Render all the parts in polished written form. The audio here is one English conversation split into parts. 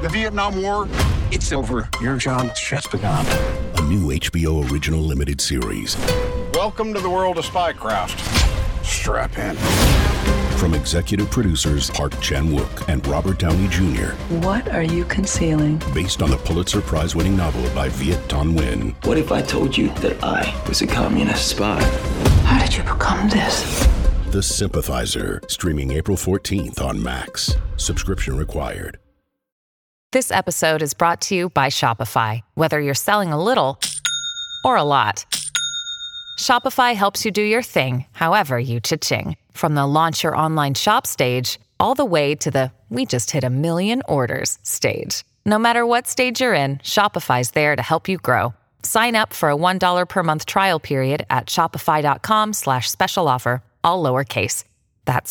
The Vietnam War, it's over. Your job's just begun. A new HBO original limited series. Welcome to the world of spycraft. Strap in. From executive producers Park Chan-wook and Robert Downey Jr. What are you concealing? Based on the Pulitzer Prize-winning novel by Viet Thanh Nguyen. What if I told you that I was a communist spy? How did you become this? The Sympathizer, streaming April 14th on Max. Subscription required. This episode is brought to you by Shopify. Whether you're selling a little or a lot, Shopify helps you do your thing, however you cha-ching. From the launch your online shop stage, all the way to the we just hit 1 million orders stage. No matter what stage you're in, Shopify's there to help you grow. Sign up for a $1 per month trial period at shopify.com/special offer, all lowercase. That's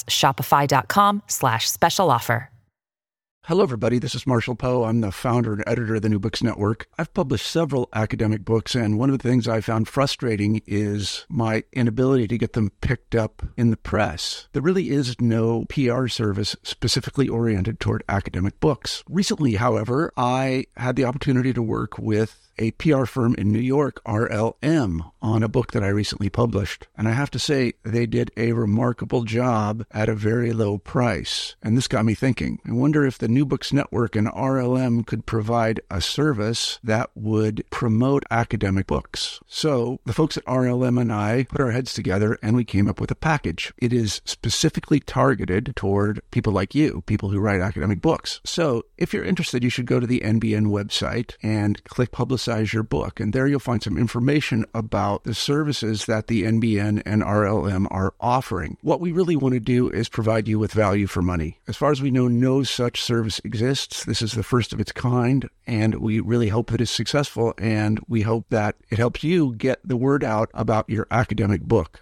shopify.com/special offer. Hello, everybody. This is Marshall Poe. I'm the founder and editor of the New Books Network. I've published several academic books, and one of the things I found frustrating is my inability to get them picked up in the press. There really is no PR service specifically oriented toward academic books. Recently, however, I had the opportunity to work with a PR firm in New York, RLM, on a book that I recently published. And I have to say, they did a remarkable job at a very low price. And this got me thinking. I wonder if the New Books Network and RLM could provide a service that would promote academic books. So the folks at RLM and I put our heads together and we came up with a package. It is specifically targeted toward people like you, people who write academic books. So if you're interested, you should go to the NBN website and click Publicize Your Book. And there you'll find some information about the services that the NBN and RLM are offering. What we really want to do is provide you with value for money. As far as we know, no such service exists. This is the first of its kind, and we really hope that it's successful, and we hope that it helps you get the word out about your academic book.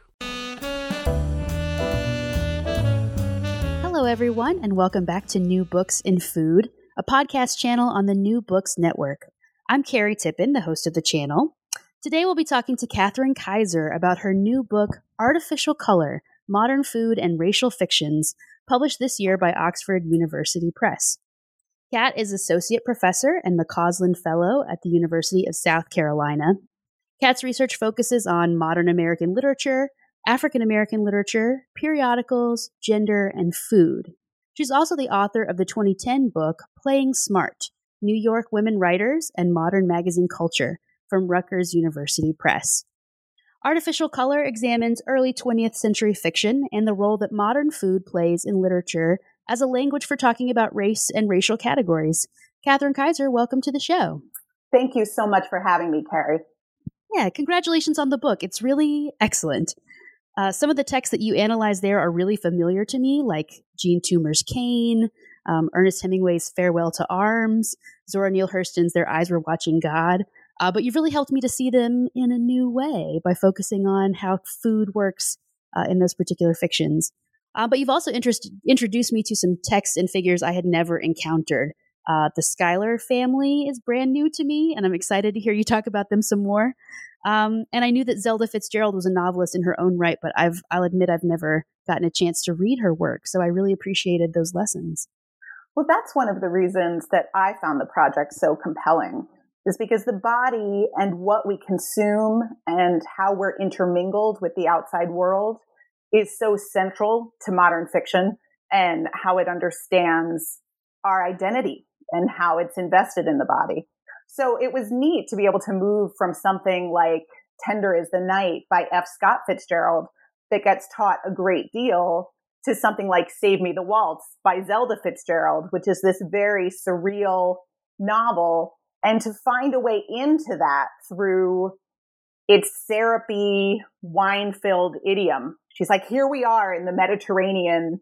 Hello, everyone, and welcome back to New Books in Food, a podcast channel on the New Books Network. I'm Carrie Tippin, the host of the channel. Today we'll be talking to Katherine Kaiser about her new book, Artificial Color, Modern Food and Racial Fictions, published this year by Oxford University Press. Kat is Associate Professor and McCausland Fellow at the University of South Carolina. Kat's research focuses on modern American literature, African American literature, periodicals, gender, and food. She's also the author of the 2010 book, Playing Smart, New York Women Writers and Modern Magazine Culture, from Rutgers University Press. Artificial Color examines early 20th century fiction and the role that modern food plays in literature as a language for talking about race and racial categories. Katherine Kaiser, welcome to the show. Thank you so much for having me, Carrie. Yeah, congratulations on the book. It's really excellent. Some of the texts that you analyze there are really familiar to me, like Jean Toomer's Cain, Ernest Hemingway's Farewell to Arms, Zora Neale Hurston's Their Eyes Were Watching God. But you've really helped me to see them in a new way by focusing on how food works in those particular fictions. But you've also introduced me to some texts and figures I had never encountered. The Schuyler family is brand new to me, and I'm excited to hear you talk about them some more. And I knew that Zelda Fitzgerald was a novelist in her own right, but I'll admit I've never gotten a chance to read her work, so I really appreciated those lessons. Well, that's one of the reasons that I found the project so compelling, is because the body and what we consume and how we're intermingled with the outside world is so central to modern fiction and how it understands our identity and how it's invested in the body. So it was neat to be able to move from something like Tender is the Night by F. Scott Fitzgerald that gets taught a great deal to something like Save Me the Waltz by Zelda Fitzgerald, which is this very surreal novel, and to find a way into that through its syrupy, wine-filled idiom. She's like, here we are in the Mediterranean,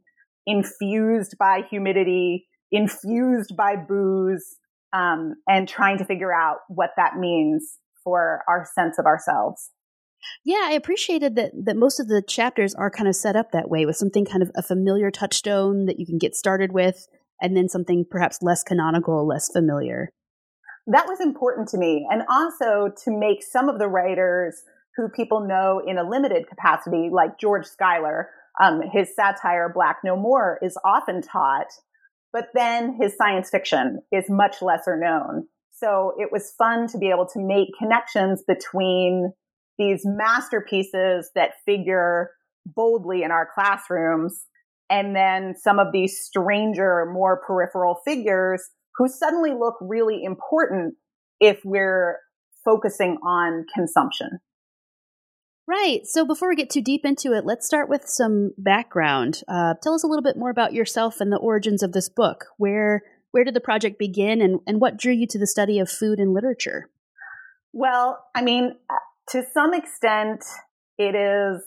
infused by humidity, infused by booze, and trying to figure out what that means for our sense of ourselves. Yeah, I appreciated that most of the chapters are kind of set up that way, with something kind of a familiar touchstone that you can get started with, and then something perhaps less canonical, less familiar. That was important to me. And also to make some of the writers who people know in a limited capacity, like George Schuyler, his satire, Black No More, is often taught but then his science fiction is much lesser known. So it was fun to be able to make connections between these masterpieces that figure boldly in our classrooms and then some of these stranger, more peripheral figures who suddenly look really important if we're focusing on consumption. Right. So before we get too deep into it, let's start with some background. Tell us a little bit more about yourself and the origins of this book. Where did the project begin, and what drew you to the study of food and literature? Well, I mean, to some extent, it is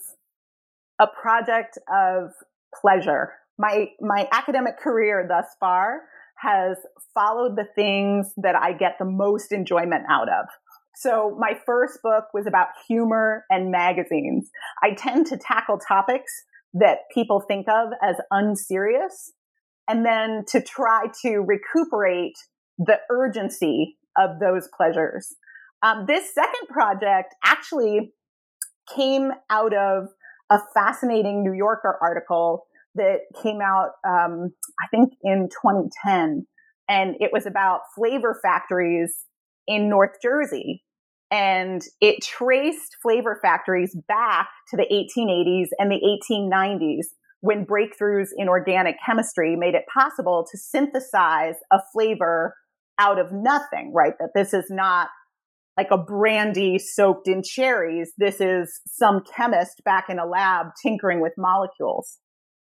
a project of pleasure. My academic career thus far has followed the things that I get the most enjoyment out of. So my first book was about humor and magazines. I tend to tackle topics that people think of as unserious, and then to try to recuperate the urgency of those pleasures. This second project actually came out of a fascinating New Yorker article that came out, I think, in 2010. And it was about flavor factories in North Jersey. And it traced flavor factories back to the 1880s and the 1890s, when breakthroughs in organic chemistry made it possible to synthesize a flavor out of nothing, right? That this is not like a brandy soaked in cherries. This is some chemist back in a lab tinkering with molecules.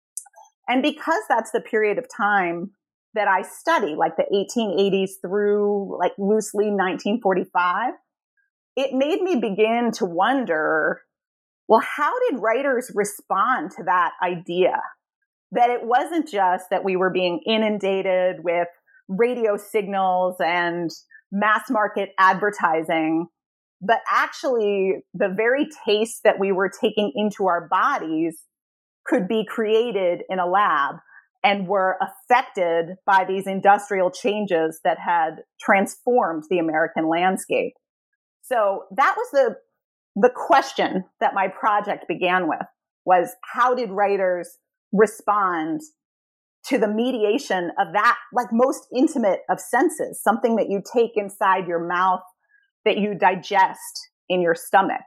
And because that's the period of time that I study, like the 1880s through like loosely 1945, it made me begin to wonder, well, how did writers respond to that idea? That it wasn't just that we were being inundated with radio signals and mass market advertising, but actually the very taste that we were taking into our bodies could be created in a lab and were affected by these industrial changes that had transformed the American landscape. So that was the question that my project began with, was how did writers respond to the mediation of that, like, most intimate of senses, something that you take inside your mouth, that you digest in your stomach.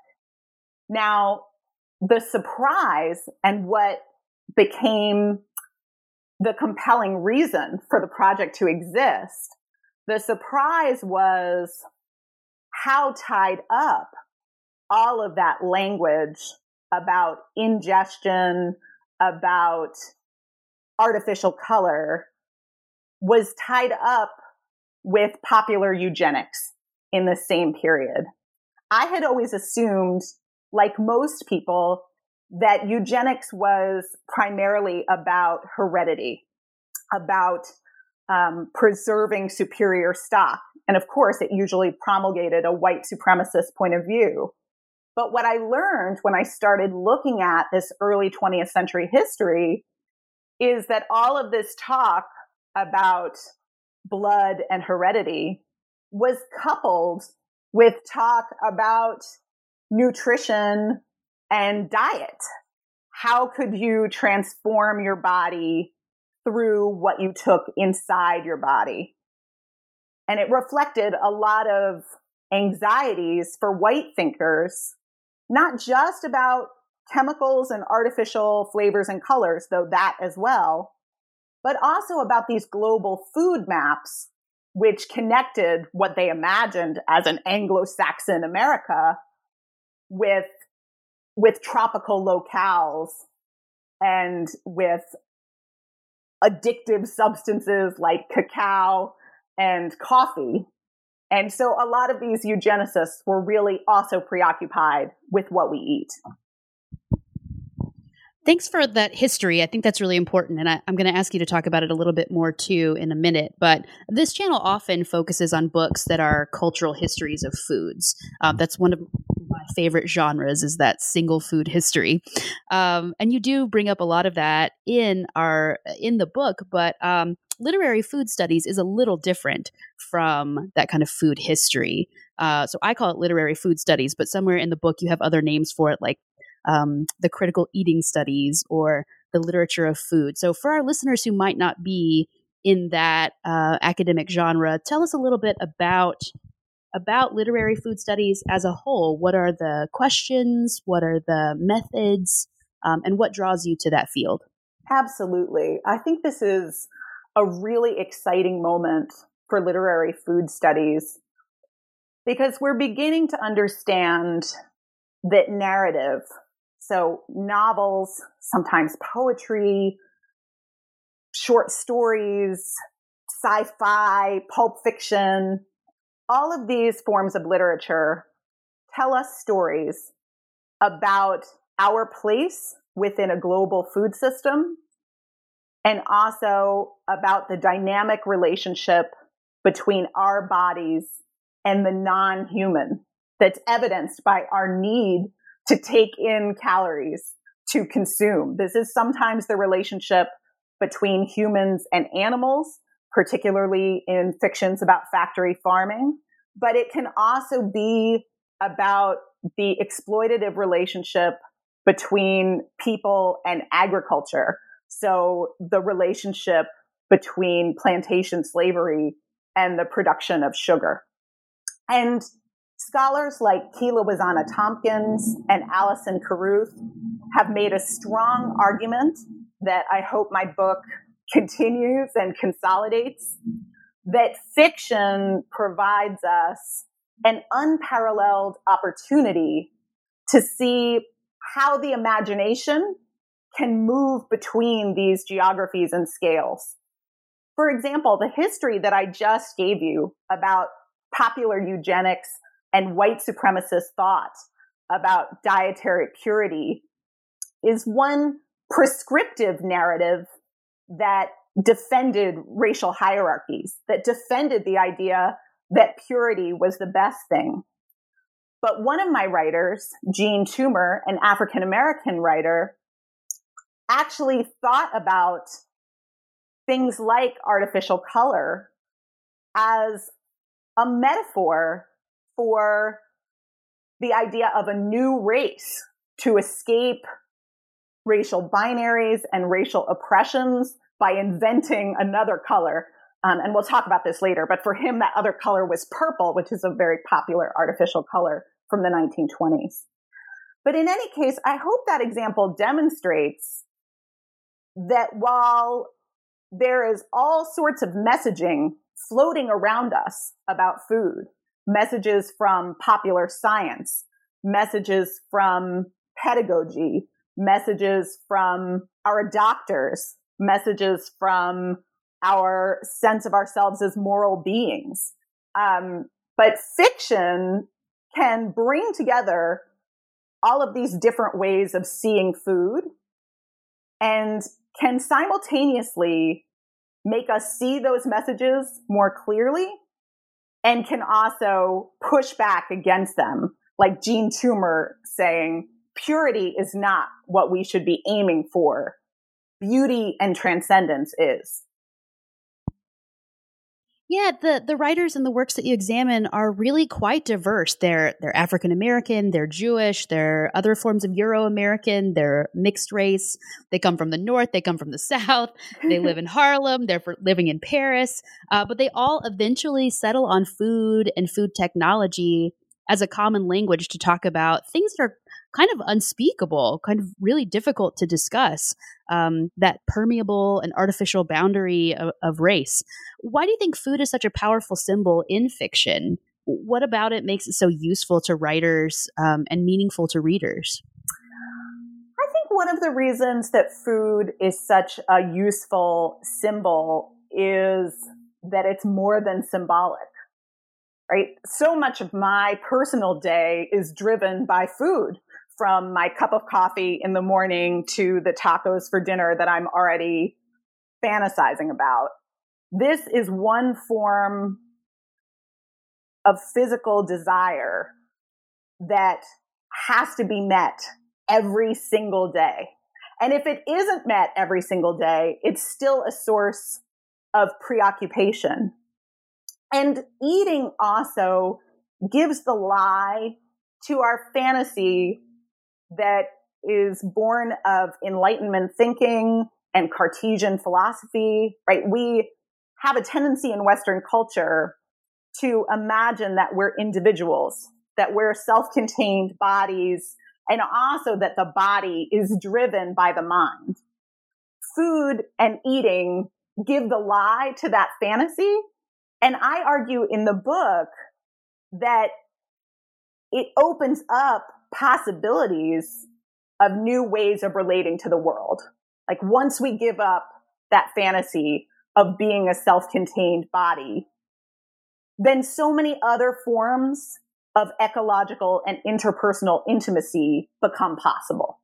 Now, the surprise and what became the compelling reason for the project to exist, the surprise was how tied up all of that language about ingestion, about artificial color, was tied up with popular eugenics in the same period. I had always assumed, like most people, that eugenics was primarily about heredity, about preserving superior stock. And of course, it usually promulgated a white supremacist point of view. But what I learned when I started looking at this early 20th century history is that all of this talk about blood and heredity was coupled with talk about nutrition and diet. How could you transform your body through what you took inside your body? And it reflected a lot of anxieties for white thinkers, not just about chemicals and artificial flavors and colors, though that as well, but also about these global food maps, which connected what they imagined as an Anglo-Saxon America with tropical locales and with addictive substances like cacao and coffee. And so a lot of these eugenicists were really also preoccupied with what we eat. Thanks for that history. I think that's really important. And I'm going to ask you to talk about it a little bit more too in a minute. But this channel often focuses on books that are cultural histories of foods. That's one of my favorite genres, is that single food history. And you do bring up a lot of that in the book, but literary food studies is a little different from that kind of food history. So I call it literary food studies, but somewhere in the book you have other names for it, like the critical eating studies or the literature of food. So for our listeners who might not be in that academic genre. Tell us a little bit about literary food studies as a whole. What are the questions? What are the methods? And what draws you to that field? Absolutely. I think this is a really exciting moment for literary food studies because we're beginning to understand that narrative, so novels, sometimes poetry, short stories, sci-fi, pulp fiction, all of these forms of literature tell us stories about our place within a global food system and also about the dynamic relationship between our bodies and the non-human that's evidenced by our need to take in calories to consume. This is sometimes the relationship between humans and animals, particularly in fictions about factory farming, but it can also be about the exploitative relationship between people and agriculture. So the relationship between plantation slavery and the production of sugar. And scholars like Keela Wizana Tompkins and Alison Carruth have made a strong argument that I hope my book continues and consolidates, that fiction provides us an unparalleled opportunity to see how the imagination can move between these geographies and scales. For example, the history that I just gave you about popular eugenics and white supremacist thought about dietary purity is one prescriptive narrative that defended racial hierarchies, that defended the idea that purity was the best thing. But one of my writers, Jean Toomer, an African-American writer, actually thought about things like artificial color as a metaphor for the idea of a new race to escape racial binaries and racial oppressions by inventing another color. And we'll talk about this later, but for him, that other color was purple, which is a very popular artificial color from the 1920s. But in any case, I hope that example demonstrates that while there is all sorts of messaging floating around us about food, messages from popular science, messages from pedagogy, messages from our doctors, messages from our sense of ourselves as moral beings. But fiction can bring together all of these different ways of seeing food and can simultaneously make us see those messages more clearly and can also push back against them. Like Jean Toomer saying, purity is not what we should be aiming for. Beauty and transcendence is. Yeah, the writers and the works that you examine are really quite diverse. They're African American, they're Jewish, they're other forms of Euro-American, they're mixed race. They come from the North, they come from the South, they live in Harlem, they're living in Paris, but they all eventually settle on food and food technology as a common language to talk about things that are kind of unspeakable, kind of really difficult to discuss, that permeable and artificial boundary of race. Why do you think food is such a powerful symbol in fiction? What about it makes it so useful to writers and meaningful to readers? I think one of the reasons that food is such a useful symbol is that it's more than symbolic. Right? So much of my personal day is driven by food, from my cup of coffee in the morning to the tacos for dinner that I'm already fantasizing about. This is one form of physical desire that has to be met every single day. And if it isn't met every single day, it's still a source of preoccupation. And eating also gives the lie to our fantasy that is born of Enlightenment thinking and Cartesian philosophy, right? We have a tendency in Western culture to imagine that we're individuals, that we're self-contained bodies, and also that the body is driven by the mind. Food and eating give the lie to that fantasy. And I argue in the book that it opens up possibilities of new ways of relating to the world. Like once we give up that fantasy of being a self-contained body, then so many other forms of ecological and interpersonal intimacy become possible.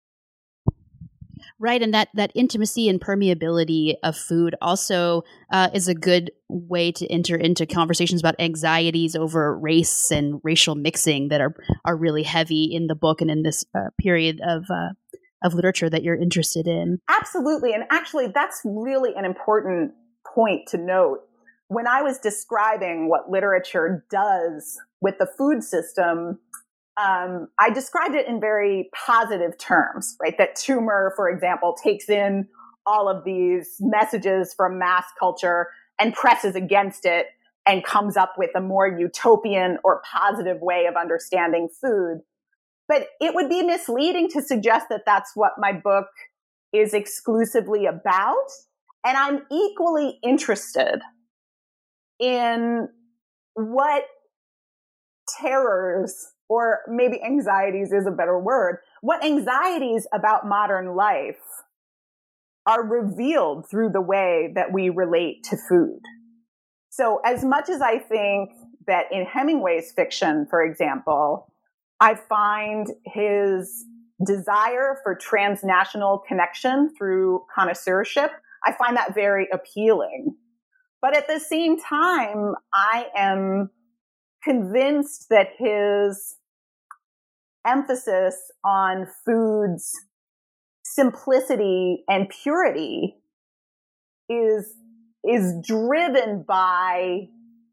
Right. And that intimacy and permeability of food also is a good way to enter into conversations about anxieties over race and racial mixing that are really heavy in the book and in this period of literature that you're interested in. Absolutely. And actually, that's really an important point to note. When I was describing what literature does with the food system, I described it in very positive terms, right? That Toomer, for example, takes in all of these messages from mass culture and presses against it and comes up with a more utopian or positive way of understanding food. But it would be misleading to suggest that that's what my book is exclusively about. And I'm equally interested in what terrors, or maybe anxieties is a better word, what anxieties about modern life are revealed through the way that we relate to food. So as much as I think that in Hemingway's fiction, for example, I find his desire for transnational connection through connoisseurship, I find that very appealing. But at the same time, I am convinced that his emphasis on food's simplicity and purity is driven by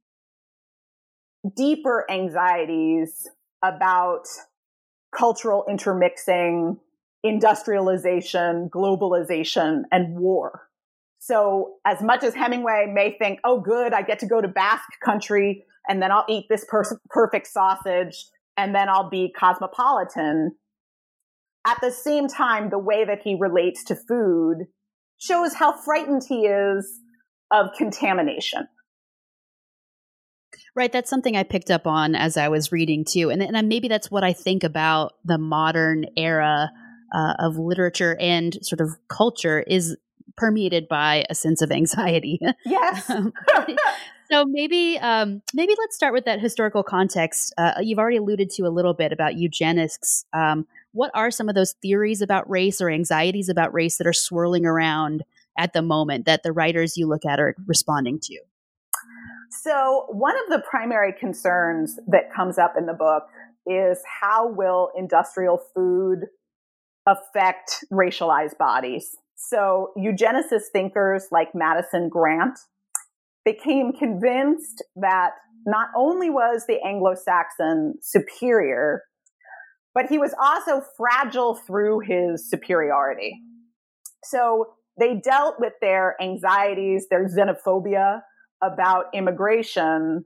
deeper anxieties about cultural intermixing, industrialization, globalization, and war. So as much as Hemingway may think, oh, good, I get to go to Basque country and then I'll eat this perfect sausage and then I'll be cosmopolitan. At the same time, the way that he relates to food shows how frightened he is of contamination. Right. That's something I picked up on as I was reading too. And maybe that's what I think about the modern era of literature and sort of culture is permeated by a sense of anxiety. Yes. So maybe let's start with that historical context. You've already alluded to a little bit about eugenics. What are some of those theories about race or anxieties about race that are swirling around at the moment that the writers you look at are responding to? So one of the primary concerns that comes up in the book is how will industrial food affect racialized bodies? So eugenicist thinkers like Madison Grant became convinced that not only was the Anglo-Saxon superior, but he was also fragile through his superiority. So they dealt with their anxieties, their xenophobia about immigration,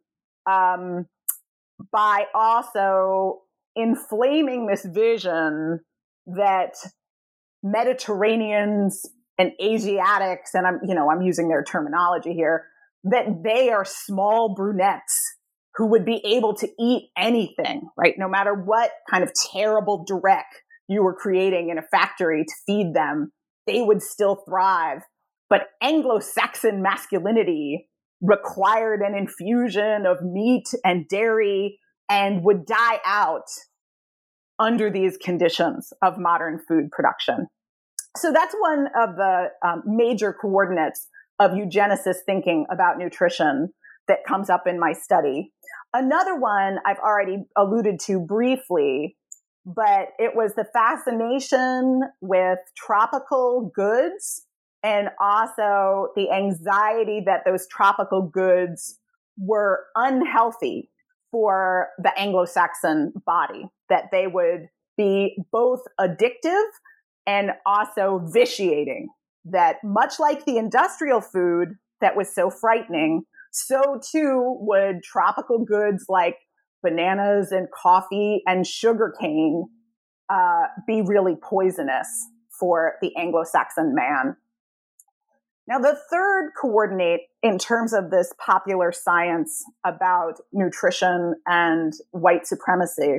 by also inflaming this vision that Mediterraneans and Asiatics, and I'm using their terminology here, that they are small brunettes who would be able to eat anything, right? No matter what kind of terrible direct you were creating in a factory to feed them, they would still thrive. But Anglo-Saxon masculinity required an infusion of meat and dairy and would die out under these conditions of modern food production. So that's one of the major coordinates of eugenicist thinking about nutrition that comes up in my study. Another one I've already alluded to briefly, but it was the fascination with tropical goods and also the anxiety that those tropical goods were unhealthy for the Anglo-Saxon body, that they would be both addictive and also vitiating, that much like the industrial food that was so frightening, so too would tropical goods like bananas and coffee and sugarcane be really poisonous for the Anglo-Saxon man. Now, the third coordinate in terms of this popular science about nutrition and white supremacy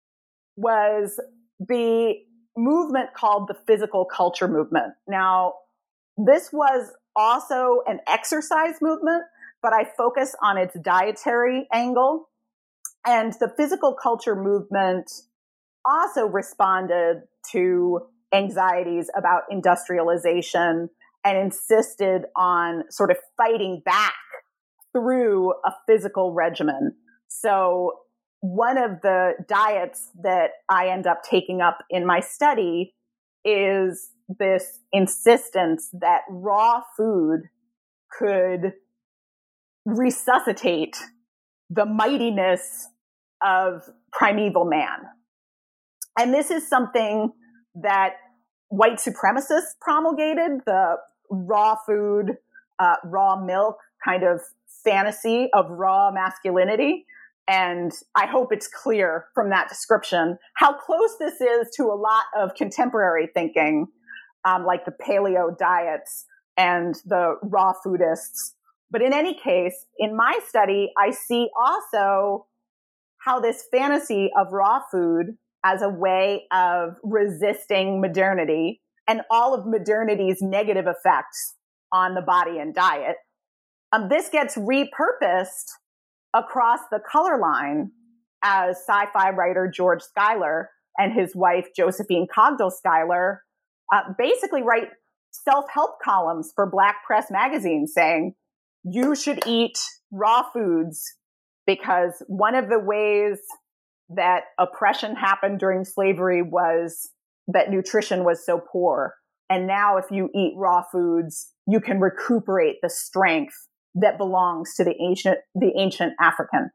was the movement called the physical culture movement. Now, this was also an exercise movement, but I focus on its dietary angle. And the physical culture movement also responded to anxieties about industrialization and insisted on sort of fighting back through a physical regimen. So one of the diets that I end up taking up in my study is this insistence that raw food could resuscitate the mightiness of primeval man. And this is something that white supremacists promulgated, the raw food, raw milk kind of fantasy of raw masculinity. And I hope it's clear from that description how close this is to a lot of contemporary thinking, like the paleo diets and the raw foodists. But in any case, in my study, I see also how this fantasy of raw food as a way of resisting modernity and all of modernity's negative effects on the body and diet. This gets repurposed across the color line as sci-fi writer George Schuyler and his wife Josephine Cogdell Schuyler basically write self-help columns for Black Press magazine saying, you should eat raw foods because one of the ways that oppression happened during slavery was that nutrition was so poor. And now if you eat raw foods, you can recuperate the strength that belongs to the ancient African.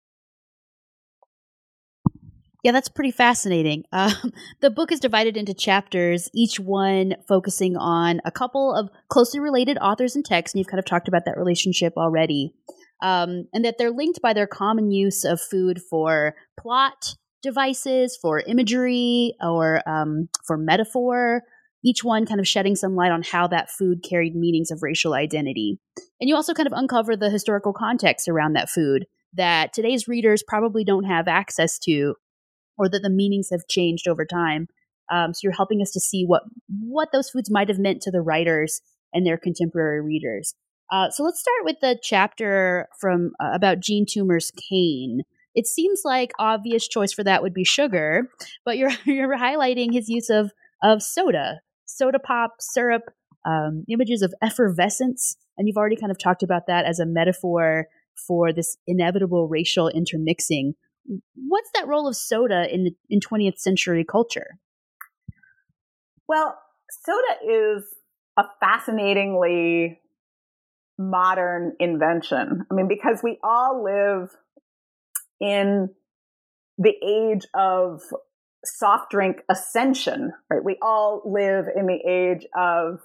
Yeah, that's pretty fascinating. The book is divided into chapters, each one focusing on a couple of closely related authors and texts, and you've kind of talked about that relationship already, and that they're linked by their common use of food for plot devices, for imagery, or for metaphor, each one kind of shedding some light on how that food carried meanings of racial identity. And you also kind of uncover the historical context around that food that today's readers probably don't have access to, or that the meanings have changed over time. So you're helping us to see what those foods might have meant to the writers and their contemporary readers. So let's start with the chapter from about Jean Toomer's cane. It seems like obvious choice for that would be sugar, but you're highlighting his use of soda pop, syrup, images of effervescence, and you've already kind of talked about that as a metaphor for this inevitable racial intermixing. What's that role of soda in 20th century culture? Well, soda is a fascinatingly modern invention. I mean, because we all live in the age of soft drink ascension, right? We all live in the age of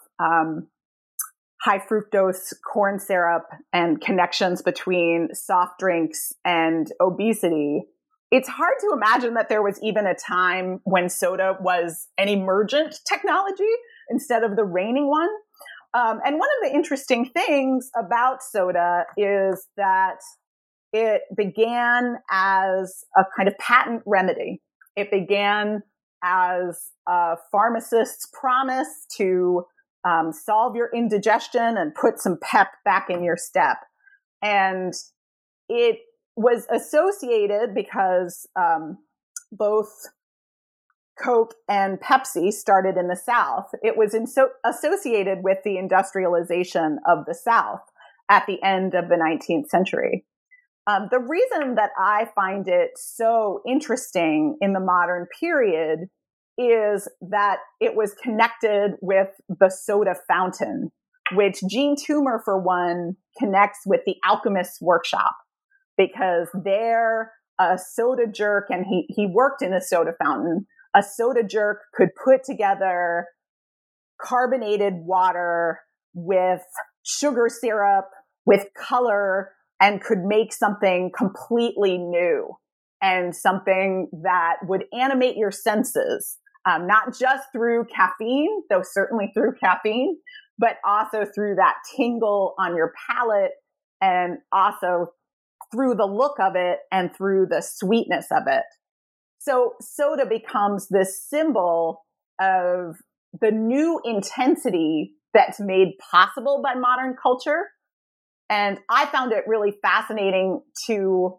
high fructose corn syrup and connections between soft drinks and obesity. It's hard to imagine that there was even a time when soda was an emergent technology instead of the reigning one. And one of the interesting things about soda is that it began as a kind of patent remedy. It began as a pharmacist's promise to solve your indigestion and put some pep back in your step. And it was associated because both Coke and Pepsi started in the South. It was associated with the industrialization of the South at the end of the 19th century. The reason that I find it so interesting in the modern period is that it was connected with the soda fountain, which Jean Toomer, for one, connects with the alchemist's workshop, because there a soda jerk, and he worked in a soda fountain, a soda jerk could put together carbonated water with sugar syrup, with color, and could make something completely new and something that would animate your senses, not just through caffeine, though certainly through caffeine, but also through that tingle on your palate and also through the look of it and through the sweetness of it. So soda becomes this symbol of the new intensity that's made possible by modern culture. And I found it really fascinating to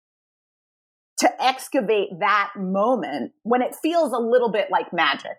excavate that moment when it feels a little bit like magic.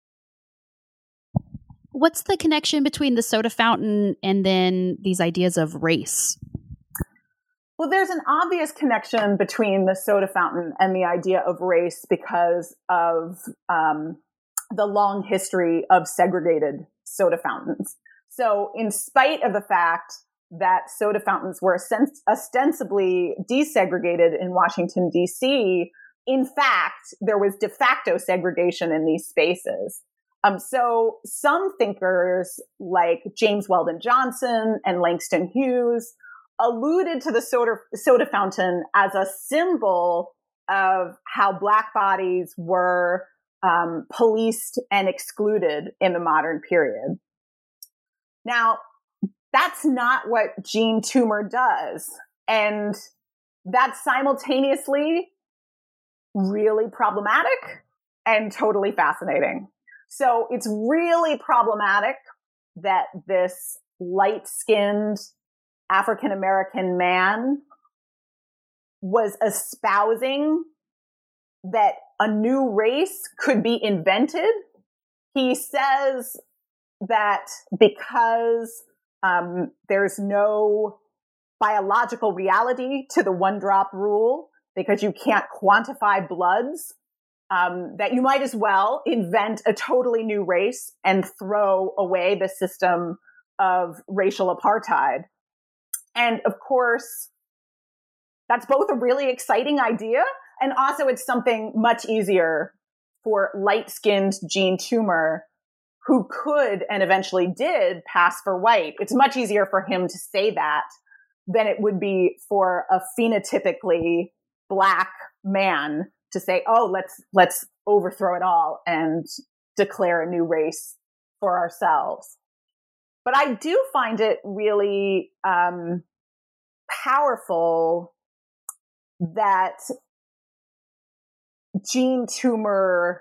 What's the connection between the soda fountain and then these ideas of race? Well, there's an obvious connection between the soda fountain and the idea of race because of the long history of segregated soda fountains. So in spite of the fact that soda fountains were ostensibly desegregated in Washington, D.C., in fact, there was de facto segregation in these spaces. So some thinkers like James Weldon Johnson and Langston Hughes alluded to the soda fountain as a symbol of how Black bodies were policed and excluded in the modern period. Now, that's not what Jean Toomer does. And that's simultaneously really problematic and totally fascinating. So it's really problematic that this light-skinned African-American man was espousing that a new race could be invented. He says that because there's no biological reality to the one drop rule, because you can't quantify bloods, that you might as well invent a totally new race and throw away the system of racial apartheid. And of course, that's both a really exciting idea, and also it's something much easier for light-skinned Jean Toomer, who could and eventually did pass for white. It's much easier for him to say that than it would be for a phenotypically Black man to say, oh, let's overthrow it all and declare a new race for ourselves. But I do find it really powerful that Jean Toomer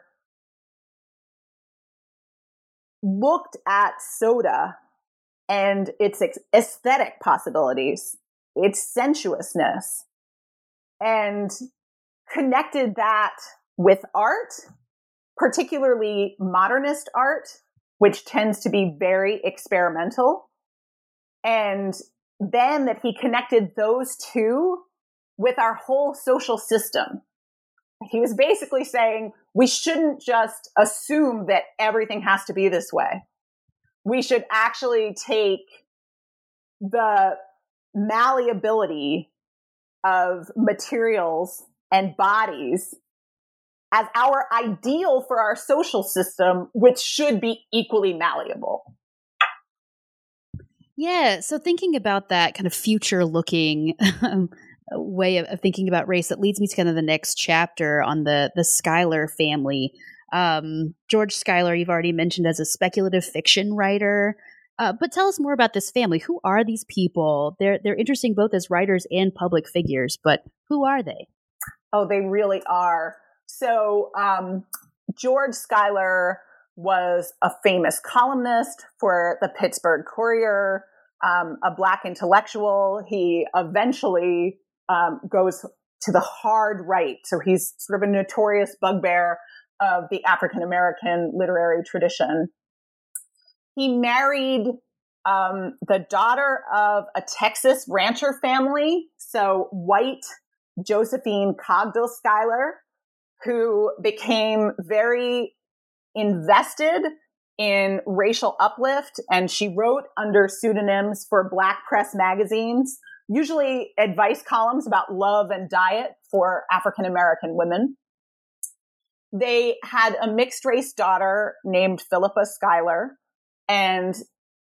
looked at soda and its aesthetic possibilities, its sensuousness, and connected that with art, particularly modernist art, which tends to be very experimental. And then that he connected those two with our whole social system. He was basically saying, we shouldn't just assume that everything has to be this way. We should actually take the malleability of materials and bodies as our ideal for our social system, which should be equally malleable. Yeah, so thinking about that kind of future-looking way of thinking about race, that leads me to kind of the next chapter on the Schuyler family. George Schuyler, you've already mentioned as a speculative fiction writer, but tell us more about this family. Who are these people? They're interesting both as writers and public figures, but who are they? Oh, they really are. So George Schuyler was a famous columnist for the Pittsburgh Courier, a Black intellectual. He eventually goes to the hard right. So he's sort of a notorious bugbear of the African-American literary tradition. He married the daughter of a Texas rancher family, so white Josephine Cogdill Schuyler, who became very invested in racial uplift, and she wrote under pseudonyms for Black press magazines, usually advice columns about love and diet for African-American women. They had a mixed-race daughter named Philippa Schuyler, and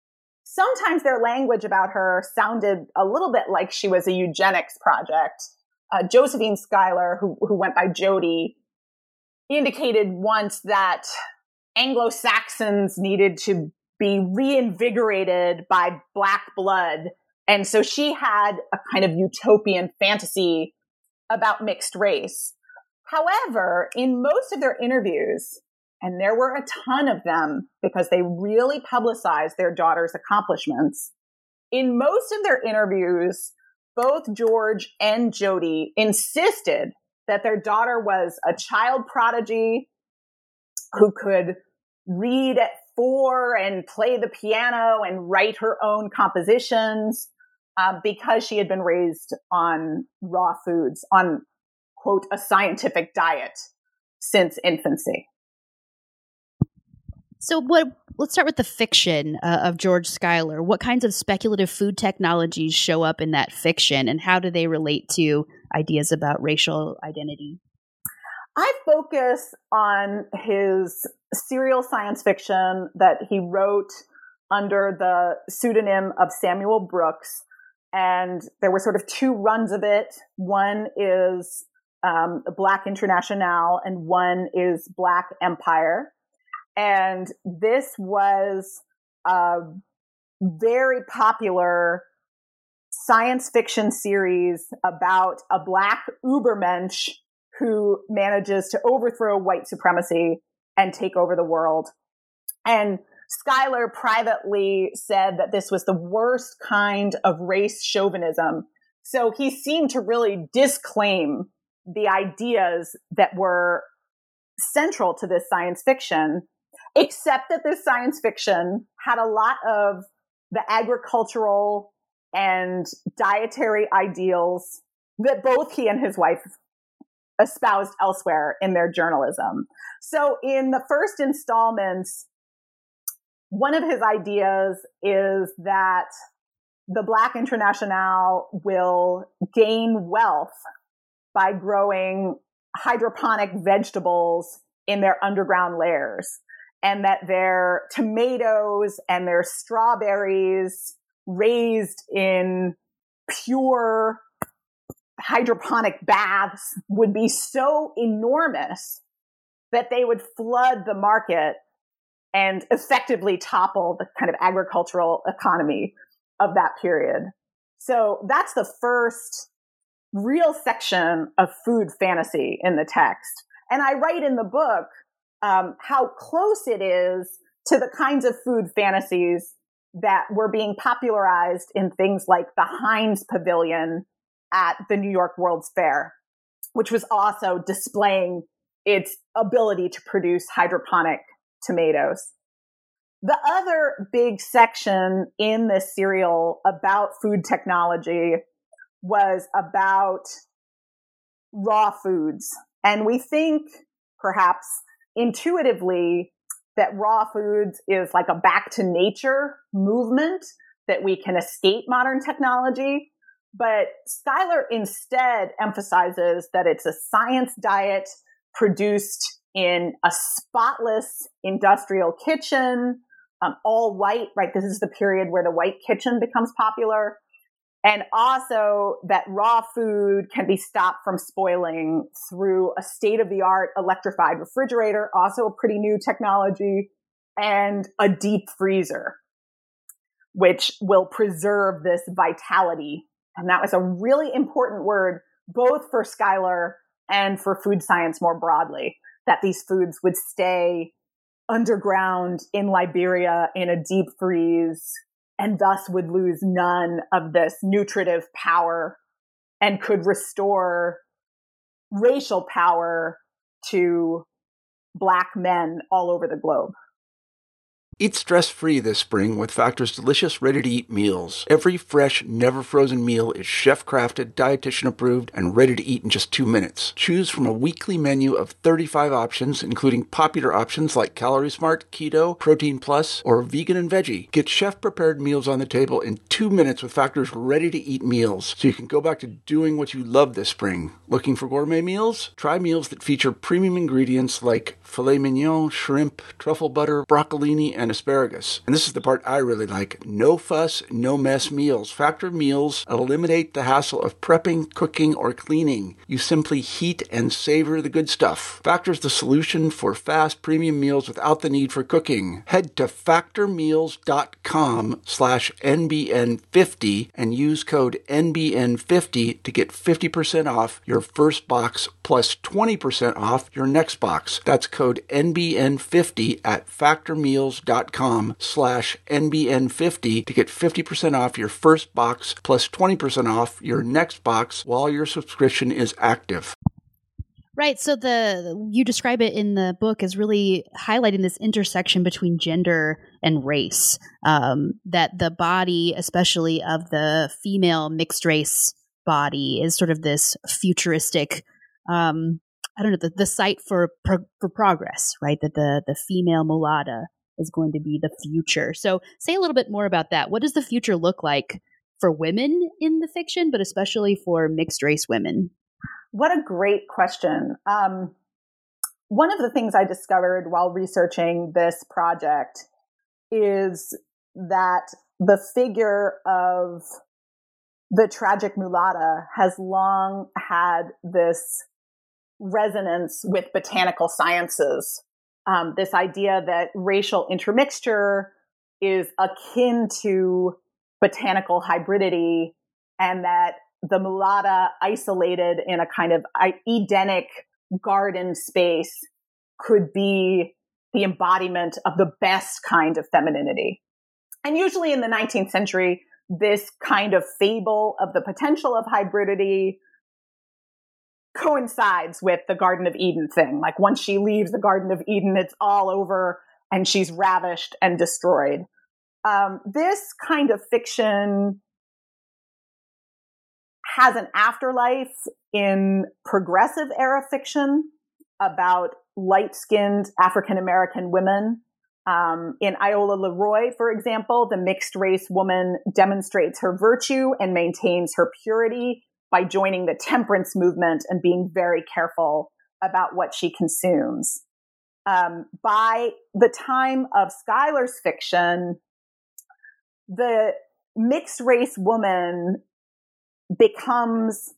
sometimes their language about her sounded a little bit like she was a eugenics project. Josephine Schuyler, who went by Jody, indicated once that Anglo-Saxons needed to be reinvigorated by Black blood. And so she had a kind of utopian fantasy about mixed race. However, in most of their interviews, and there were a ton of them because they really publicized their daughter's accomplishments, in most of their interviews, both George and Jody insisted that their daughter was a child prodigy who could read at 4 and play the piano and write her own compositions because she had been raised on raw foods, on, quote, a scientific diet since infancy. So let's start with the fiction of George Schuyler. What kinds of speculative food technologies show up in that fiction, and how do they relate to ideas about racial identity? I focus on his serial science fiction that he wrote under the pseudonym of Samuel Brooks. And there were sort of 2 runs of it. One is Black International and one is Black Empire. And this was a very popular science fiction series about a Black Ubermensch who manages to overthrow white supremacy and take over the world. And Schuyler privately said that this was the worst kind of race chauvinism. So he seemed to really disclaim the ideas that were central to this science fiction, except that this science fiction had a lot of the agricultural and dietary ideals that both he and his wife espoused elsewhere in their journalism. So in the first installments, one of his ideas is that the Black International will gain wealth by growing hydroponic vegetables in their underground layers, and that their tomatoes and their strawberries raised in pure hydroponic baths would be so enormous that they would flood the market and effectively topple the kind of agricultural economy of that period. So that's the first real section of food fantasy in the text. And I write in the book how close it is to the kinds of food fantasies that were being popularized in things like the Heinz Pavilion at the New York World's Fair, which was also displaying its ability to produce hydroponic tomatoes. The other big section in this serial about food technology was about raw foods. And we think, perhaps intuitively, that raw foods is like a back to nature movement, that we can escape modern technology. But Schuyler instead emphasizes that it's a science diet produced in a spotless industrial kitchen, all white, right? This is the period where the white kitchen becomes popular. And also that raw food can be stopped from spoiling through a state-of-the-art electrified refrigerator, also a pretty new technology, and a deep freezer, which will preserve this vitality. And that was a really important word, both for Schuyler and for food science more broadly, that these foods would stay underground in Liberia in a deep freeze, and thus would lose none of this nutritive power and could restore racial power to Black men all over the globe. Eat stress-free this spring with Factor's delicious, ready-to-eat meals. Every fresh, never-frozen meal is chef-crafted, dietitian-approved, and ready to eat in just 2 minutes. Choose from a weekly menu of 35 options, including popular options like Calorie Smart, Keto, Protein Plus, or Vegan and Veggie. Get chef-prepared meals on the table in 2 minutes with Factor's ready-to-eat meals, so you can go back to doing what you love this spring. Looking for gourmet meals? Try meals that feature premium ingredients like filet mignon, shrimp, truffle butter, broccolini, and and asparagus. And this is the part I really like. No fuss, no mess meals. Factor meals eliminate the hassle of prepping, cooking, or cleaning. You simply heat and savor the good stuff. Factor's the solution for fast premium meals without the need for cooking. Head to factormeals.com/NBN50 and use code NBN50 to get 50% off your first box plus 20% off your next box. That's code NBN50 at factormeals.com/NBN50 to get 50% off your first box plus 20% off your next box while your subscription is active. Right. So you describe it in the book as really highlighting this intersection between gender and race, that the body, especially of the female mixed race body, is sort of this futuristic, the site for progress, right? That the female mulatta is going to be the future. So say a little bit more about that. What does the future look like for women in the fiction, but especially for mixed race women? What a great question. One of the things I discovered while researching this project is that the figure of the tragic mulatta has long had this resonance with botanical sciences. This idea that racial intermixture is akin to botanical hybridity, and that the mulatta isolated in a kind of Edenic garden space could be the embodiment of the best kind of femininity. And usually in the 19th century, this kind of fable of the potential of hybridity coincides with the Garden of Eden thing. Like once she leaves the Garden of Eden, it's all over and she's ravished and destroyed. This kind of fiction has an afterlife in progressive era fiction about light-skinned African-American women. In Iola Leroy, for example, the mixed-race woman demonstrates her virtue and maintains her purity by joining the temperance movement and being very careful about what she consumes. By the time of Schuyler's fiction, the mixed-race woman becomes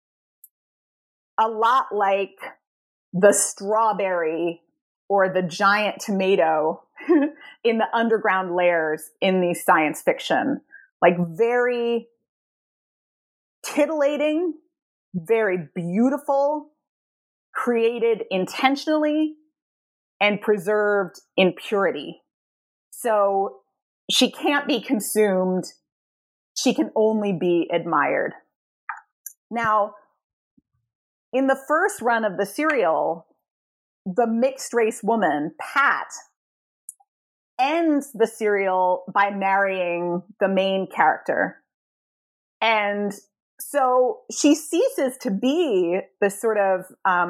a lot like the strawberry or the giant tomato in the underground layers in these science fiction. Like very titillating, very beautiful, created intentionally, and preserved in purity. So she can't be consumed. She can only be admired. Now, in the first run of the serial, the mixed race woman, Pat, ends the serial by marrying the main character. And so she ceases to be the sort of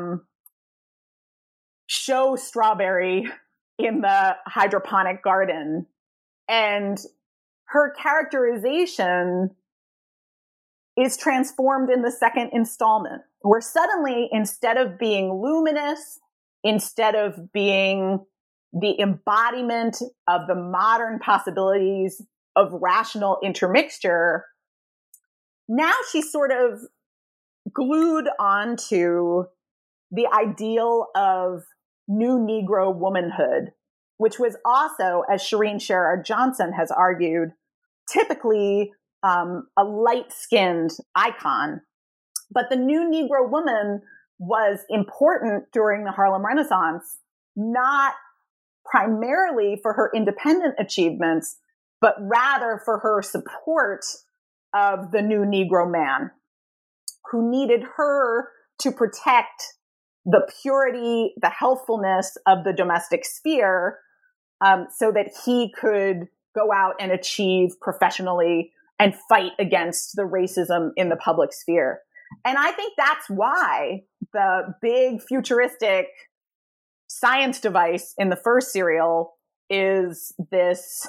show strawberry in the hydroponic garden. And her characterization is transformed in the second installment, where suddenly, instead of being luminous, instead of being the embodiment of the modern possibilities of rational intermixture, now she's sort of glued onto the ideal of new Negro womanhood, which was also, as Shireen Sherrod Johnson has argued, typically a light-skinned icon. But the new Negro woman was important during the Harlem Renaissance, not primarily for her independent achievements, but rather for her support of the new Negro man, who needed her to protect the purity, the healthfulness of the domestic sphere, so that he could go out and achieve professionally and fight against the racism in the public sphere. And I think that's why the big futuristic science device in the first serial is this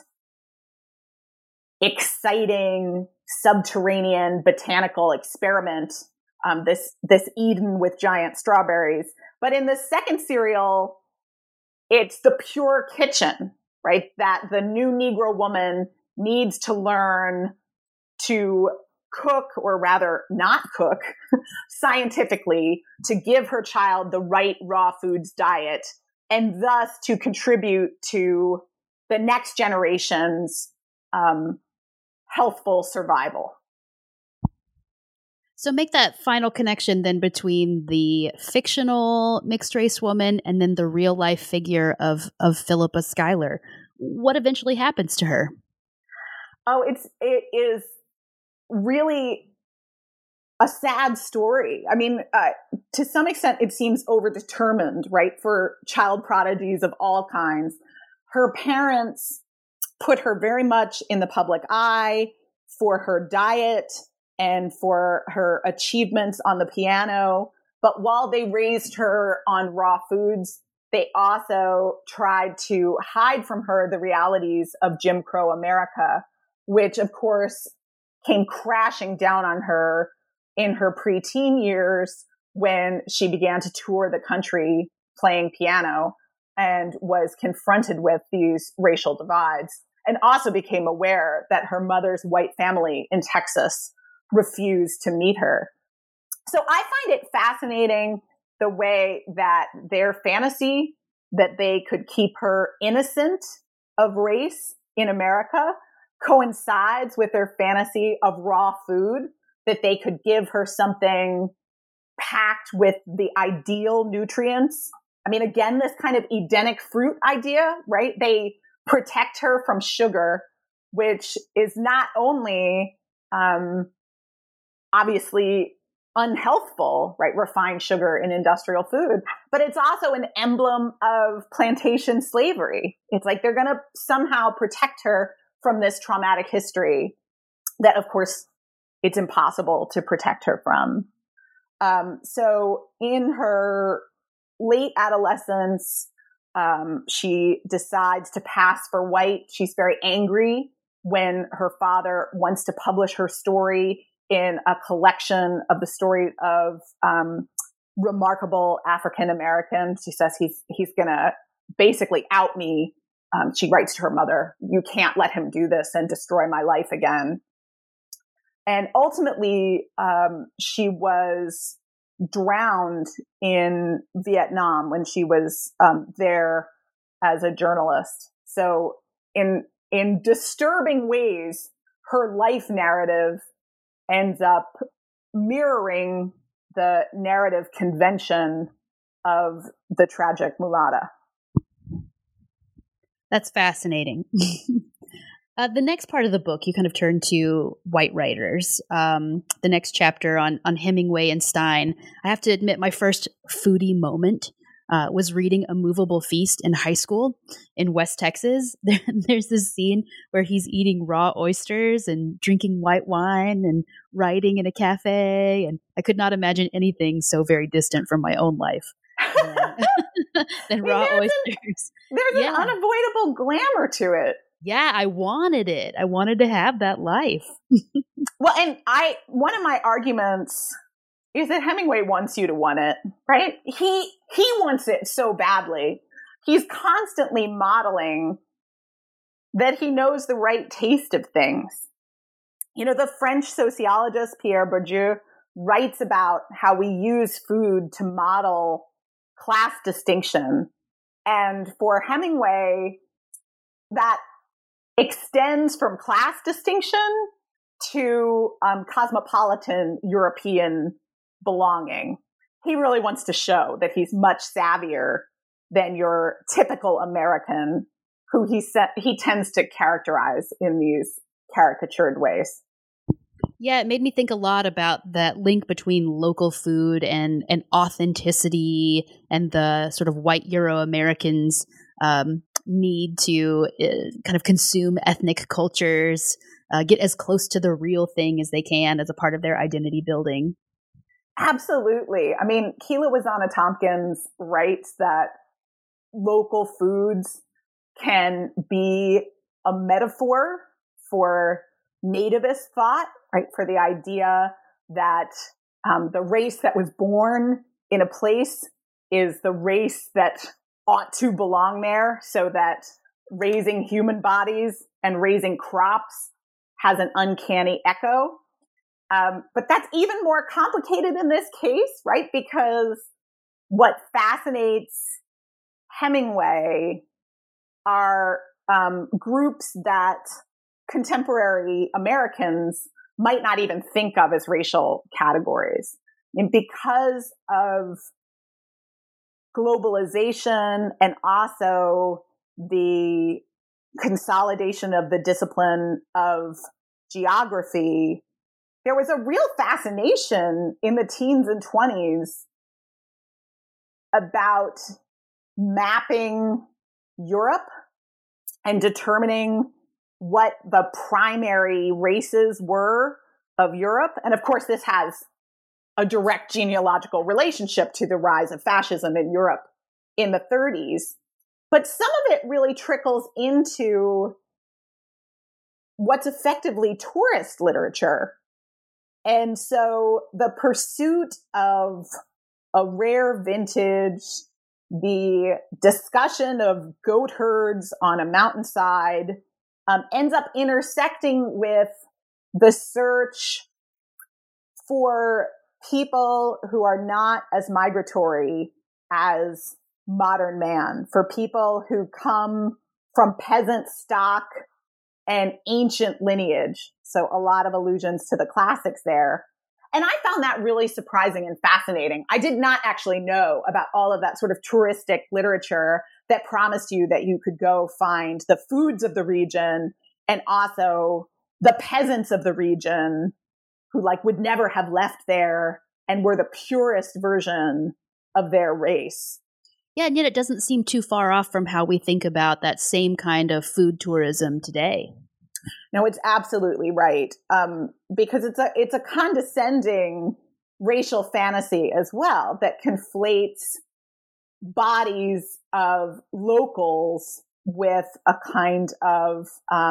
exciting subterranean botanical experiment, this Eden with giant strawberries. But in the second serial, it's the pure kitchen, right? That the new Negro woman needs to learn to cook, or rather not cook, scientifically, to give her child the right raw foods diet, and thus to contribute to the next generation's healthful survival. So make that final connection then between the fictional mixed race woman and then the real life figure of Philippa Schuyler. What eventually happens to her? Oh, it is really a sad story. I mean, to some extent, it seems overdetermined, right, for child prodigies of all kinds. Her parents put her very much in the public eye for her diet and for her achievements on the piano. But while they raised her on raw foods, they also tried to hide from her the realities of Jim Crow America, which, of course, came crashing down on her in her preteen years when she began to tour the country playing piano and was confronted with these racial divides, and also became aware that her mother's white family in Texas refused to meet her. So I find it fascinating the way that their fantasy that they could keep her innocent of race in America coincides with their fantasy of raw food, that they could give her something packed with the ideal nutrients. I mean, again, this kind of Edenic fruit idea, right? They protect her from sugar, which is not only obviously unhealthful, right? Refined sugar in industrial food, but it's also an emblem of plantation slavery. It's like they're going to somehow protect her from this traumatic history that, of course, it's impossible to protect her from. So in her late adolescence, she decides to pass for white. She's very angry when her father wants to publish her story in a collection of the story of remarkable African Americans. She says he's going to basically out me. She writes to her mother, "You can't let him do this and destroy my life again." And ultimately, she was drowned in Vietnam when she was there as a journalist. So in disturbing ways, her life narrative ends up mirroring the narrative convention of the tragic mulatta. That's fascinating. The next part of the book, you kind of turn to white writers. The next chapter on Hemingway and Stein. I have to admit, my first foodie moment was reading A Movable Feast in high school in West Texas. There's this scene where he's eating raw oysters and drinking white wine and writing in a cafe. And I could not imagine anything so very distant from my own life than raw oysters. There's an unavoidable glamour to it. Yeah, I wanted it. I wanted to have that life. Well, and one of my arguments is that Hemingway wants you to want it, right? He wants it so badly. He's constantly modeling that he knows the right taste of things. You know, the French sociologist Pierre Bourdieu writes about how we use food to model class distinction. And for Hemingway, that extends from class distinction to cosmopolitan European belonging. He really wants to show that he's much savvier than your typical American, who he tends to characterize in these caricatured ways. Yeah, it made me think a lot about that link between local food and authenticity and the sort of white Euro-Americans' need to kind of consume ethnic cultures, get as close to the real thing as they can as a part of their identity building. Absolutely. I mean, Keela Wazana Tompkins writes that local foods can be a metaphor for nativist thought, right? For the idea that the race that was born in a place is the race that ought to belong there, so that raising human bodies and raising crops has an uncanny echo. But that's even more complicated in this case, right? Because what fascinates Hemingway are groups that contemporary Americans might not even think of as racial categories. And because of globalization and also the consolidation of the discipline of geography, there was a real fascination in the teens and 20s about mapping Europe and determining what the primary races were of Europe. And of course, this has a direct genealogical relationship to the rise of fascism in Europe in the 30s. But some of it really trickles into what's effectively tourist literature. And so the pursuit of a rare vintage, the discussion of goat herds on a mountainside, ends up intersecting with the search for people who are not as migratory as modern man, for people who come from peasant stock and ancient lineage. So a lot of allusions to the classics there. And I found that really surprising and fascinating. I did not actually know about all of that sort of touristic literature that promised you that you could go find the foods of the region and also the peasants of the region who would never have left there and were the purest version of their race. Yeah, and yet it doesn't seem too far off from how we think about that same kind of food tourism today. No, it's absolutely right. Because it's a condescending racial fantasy as well that conflates bodies of locals with a kind of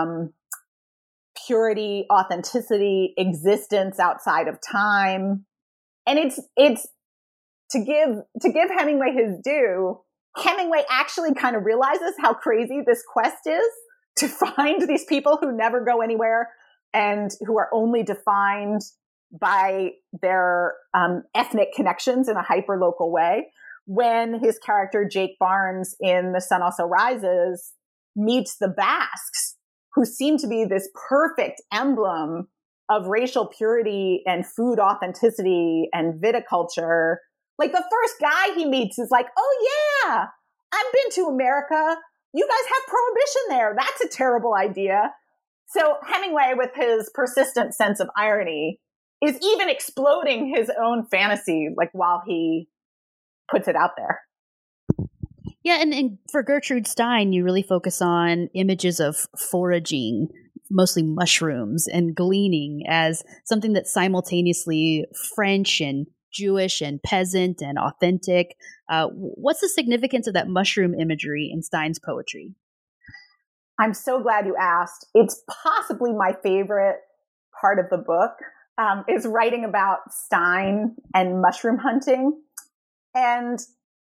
purity, authenticity, existence outside of time. And it's to give Hemingway his due, Hemingway actually kind of realizes how crazy this quest is to find these people who never go anywhere and who are only defined by their ethnic connections in a hyper-local way. When his character Jake Barnes in The Sun Also Rises meets the Basques, who seem to be this perfect emblem of racial purity and food authenticity and viticulture, the first guy he meets is like, oh yeah, I've been to America. You guys have prohibition there. That's a terrible idea. So Hemingway, with his persistent sense of irony, is even exploding his own fantasy, while he puts it out there. Yeah, and for Gertrude Stein, you really focus on images of foraging, mostly mushrooms, and gleaning as something that's simultaneously French and Jewish and peasant and authentic. What's the significance of that mushroom imagery in Stein's poetry? I'm so glad you asked. It's possibly my favorite part of the book, is writing about Stein and mushroom hunting. And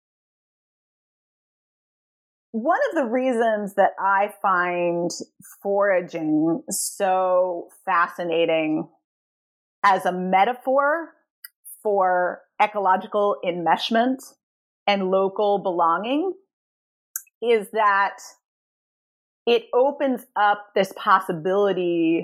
one of the reasons that I find foraging so fascinating as a metaphor for ecological enmeshment and local belonging is that it opens up this possibility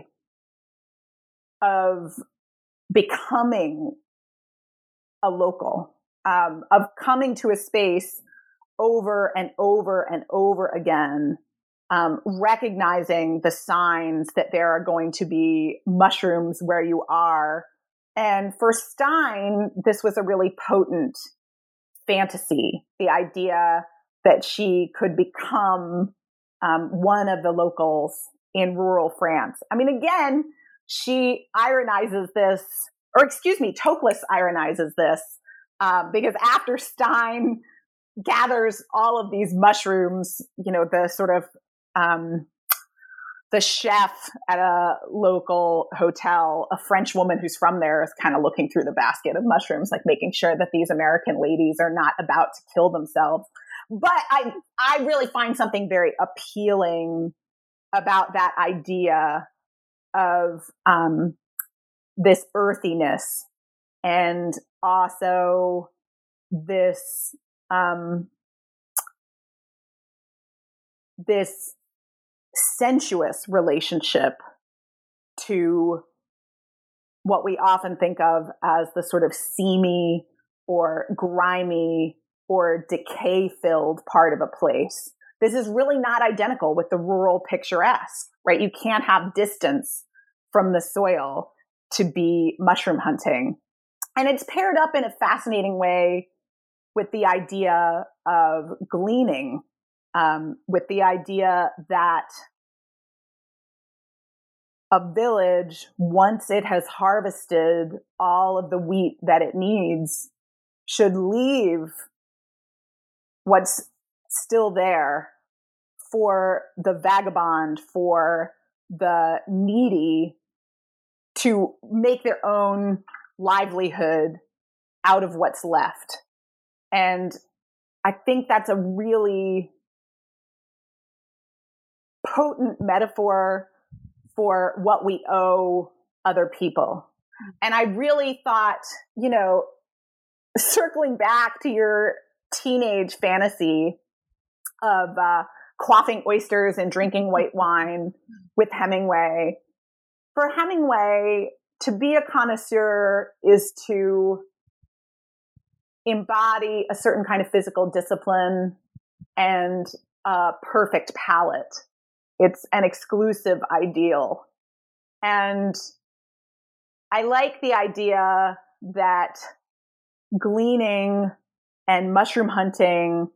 of becoming a local, of coming to a space over and over and over again, recognizing the signs that there are going to be mushrooms where you are. And for Stein, this was a really potent fantasy, the idea that she could become one of the locals in rural France. I mean, again, she ironizes this, Toklas ironizes this, because after Stein gathers all of these mushrooms, the sort of the chef at a local hotel, a French woman who's from there, is kind of looking through the basket of mushrooms, making sure that these American ladies are not about to kill themselves. But I really find something very appealing about that idea of this earthiness, and also this this sensuous relationship to what we often think of as the sort of seamy or grimy or decay-filled part of a place. This is really not identical with the rural picturesque, right? You can't have distance from the soil to be mushroom hunting. And it's paired up in a fascinating way with the idea of gleaning, with the idea that a village, once it has harvested all of the wheat that it needs, should leave what's still there for the vagabond, for the needy, to make their own livelihood out of what's left. And I think that's a really potent metaphor for what we owe other people. And I really thought, circling back to your teenage fantasy of quaffing oysters and drinking white wine with Hemingway, for Hemingway, to be a connoisseur is to embody a certain kind of physical discipline and a perfect palate. It's an exclusive ideal. And I like the idea that gleaning and mushroom hunting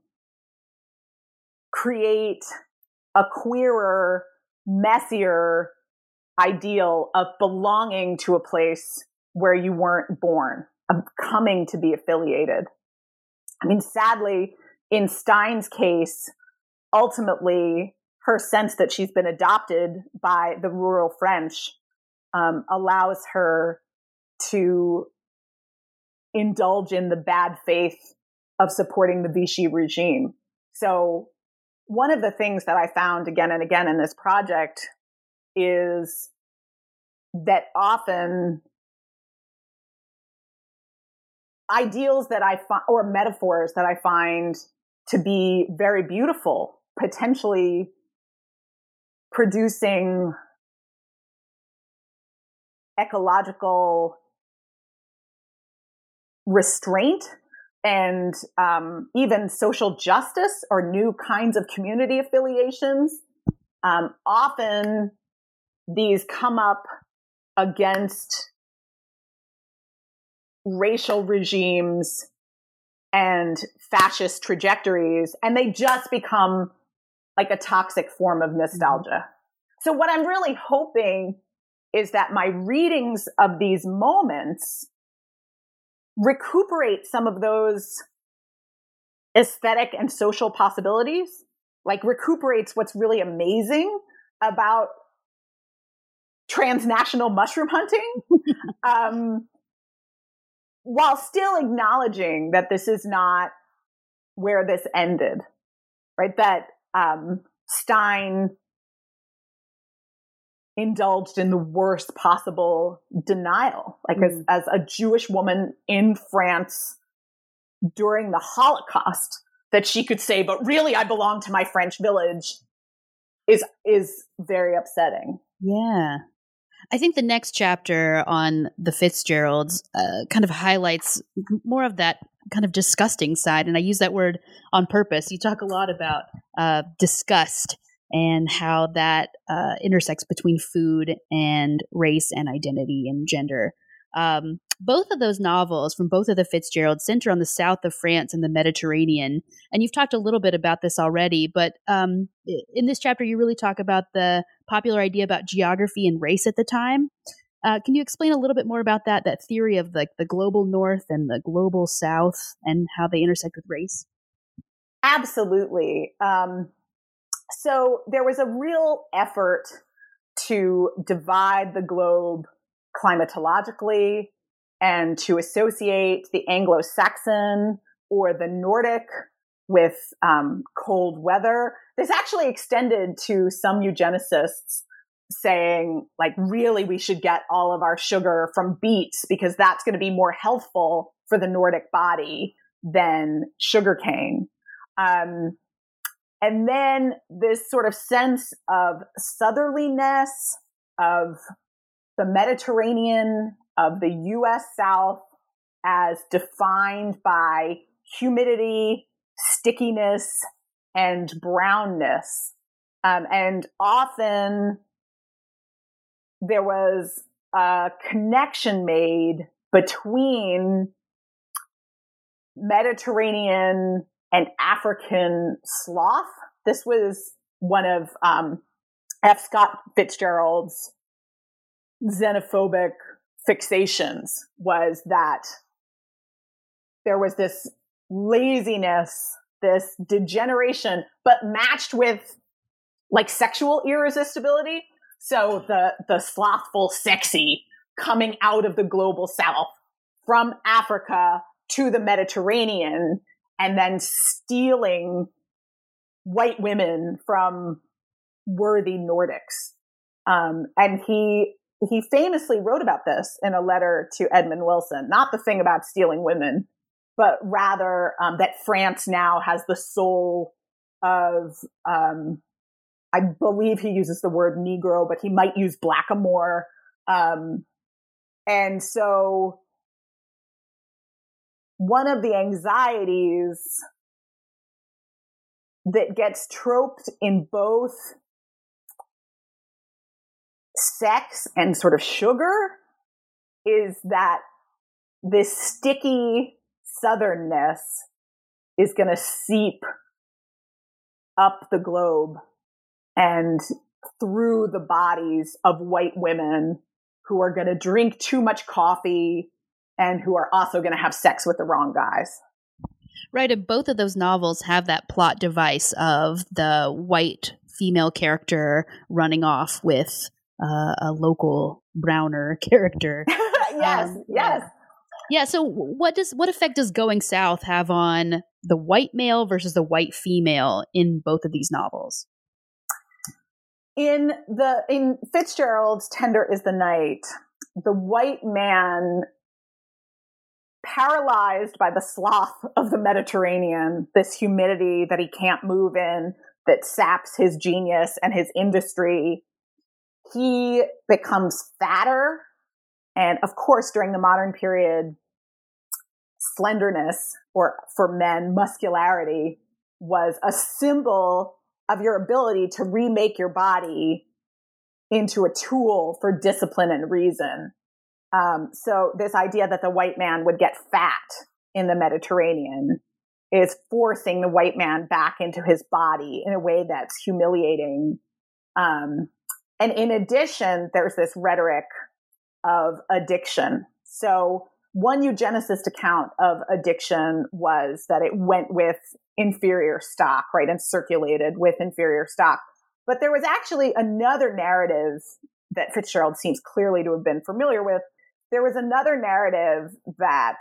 create a queerer, messier ideal of belonging to a place where you weren't born, of coming to be affiliated. I mean, sadly, in Stein's case, ultimately, her sense that she's been adopted by the rural French allows her to indulge in the bad faith of supporting the Vichy regime. So one of the things that I found again and again in this project is that often ideals that I find, or metaphors that I find to be very beautiful, potentially producing ecological restraint and even social justice or new kinds of community affiliations. Often these come up against racial regimes and fascist trajectories, and they just become like a toxic form of nostalgia. So what I'm really hoping is that my readings of these moments recuperate some of those aesthetic and social possibilities, like recuperates what's really amazing about transnational mushroom hunting, while still acknowledging that this is not where this ended, right? That Stein indulged in the worst possible denial, like as a Jewish woman in France during the Holocaust, that she could say, but really I belong to my French village, is very upsetting. Yeah. I think the next chapter on the Fitzgeralds kind of highlights more of that kind of disgusting side. And I use that word on purpose. You talk a lot about disgust and how that intersects between food and race and identity and gender. Both of those novels from both of the Fitzgeralds center on the south of France and the Mediterranean. And you've talked a little bit about this already, but in this chapter, you really talk about the popular idea about geography and race at the time. Can you explain a little bit more about that theory of the global north and the global south and how they intersect with race? Absolutely. So there was a real effort to divide the globe climatologically and to associate the Anglo-Saxon or the Nordic with cold weather. This actually extended to some eugenicists saying, like, really, we should get all of our sugar from beets because that's going to be more healthful for the Nordic body than sugarcane. And then this sort of sense of southerliness, of the Mediterranean, of the U.S. South as defined by humidity, stickiness, and brownness. And often there was a connection made between Mediterranean and African sloth. This was one of F. Scott Fitzgerald's xenophobic fixations, was that there was this laziness, this degeneration, but matched with like sexual irresistibility. So the slothful sexy coming out of the global South from Africa to the Mediterranean and then stealing white women from worthy Nordics. And he famously wrote about this in a letter to Edmund Wilson, not the thing about stealing women, but rather that France now has the soul of, I believe he uses the word Negro, but he might use blackamoor. And so one of the anxieties that gets troped in both sex and sort of sugar is that this sticky southernness is going to seep up the globe and through the bodies of white women who are going to drink too much coffee and who are also going to have sex with the wrong guys. Right, and both of those novels have that plot device of the white female character running off with a local browner character. Yes. Yeah, so what effect does going south have on the white male versus the white female in both of these novels? In Fitzgerald's Tender is the Night, the white man, paralyzed by the sloth of the Mediterranean, this humidity that he can't move in, that saps his genius and his industry, he becomes fatter. And of course, during the modern period, slenderness, or for men, muscularity, was a symbol of your ability to remake your body into a tool for discipline and reason. So this idea that the white man would get fat in the Mediterranean is forcing the white man back into his body in a way that's humiliating. And in addition, there's this rhetoric of addiction. So one eugenicist account of addiction was that it went with inferior stock, right, and circulated with inferior stock. But there was actually another narrative that Fitzgerald seems clearly to have been familiar with. There was another narrative that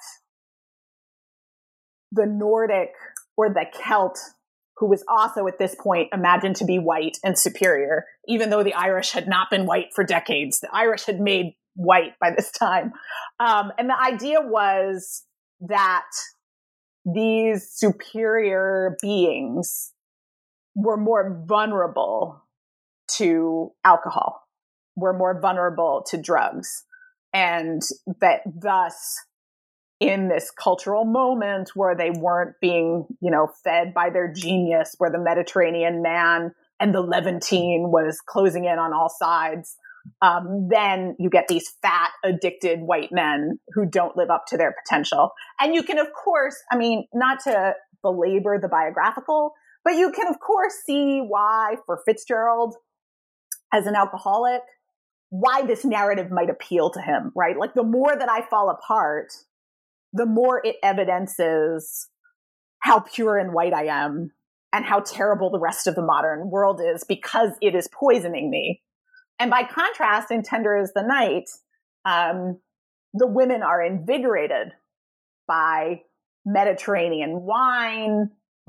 the Nordic or the Celt, who was also at this point imagined to be white and superior, even though the Irish had not been white for decades. The Irish had made white by this time. And the idea was that these superior beings were more vulnerable to alcohol, were more vulnerable to drugs. And that thus, in this cultural moment where they weren't being, fed by their genius, where the Mediterranean man and the Levantine was closing in on all sides, then you get these fat, addicted white men who don't live up to their potential. And you can, of course, not to belabor the biographical, but you can, of course, see why, for Fitzgerald, as an alcoholic, why this narrative might appeal to him, right? Like, the more that I fall apart, the more it evidences how pure and white I am and how terrible the rest of the modern world is because it is poisoning me. And by contrast, in Tender is the Night, the women are invigorated by Mediterranean wine,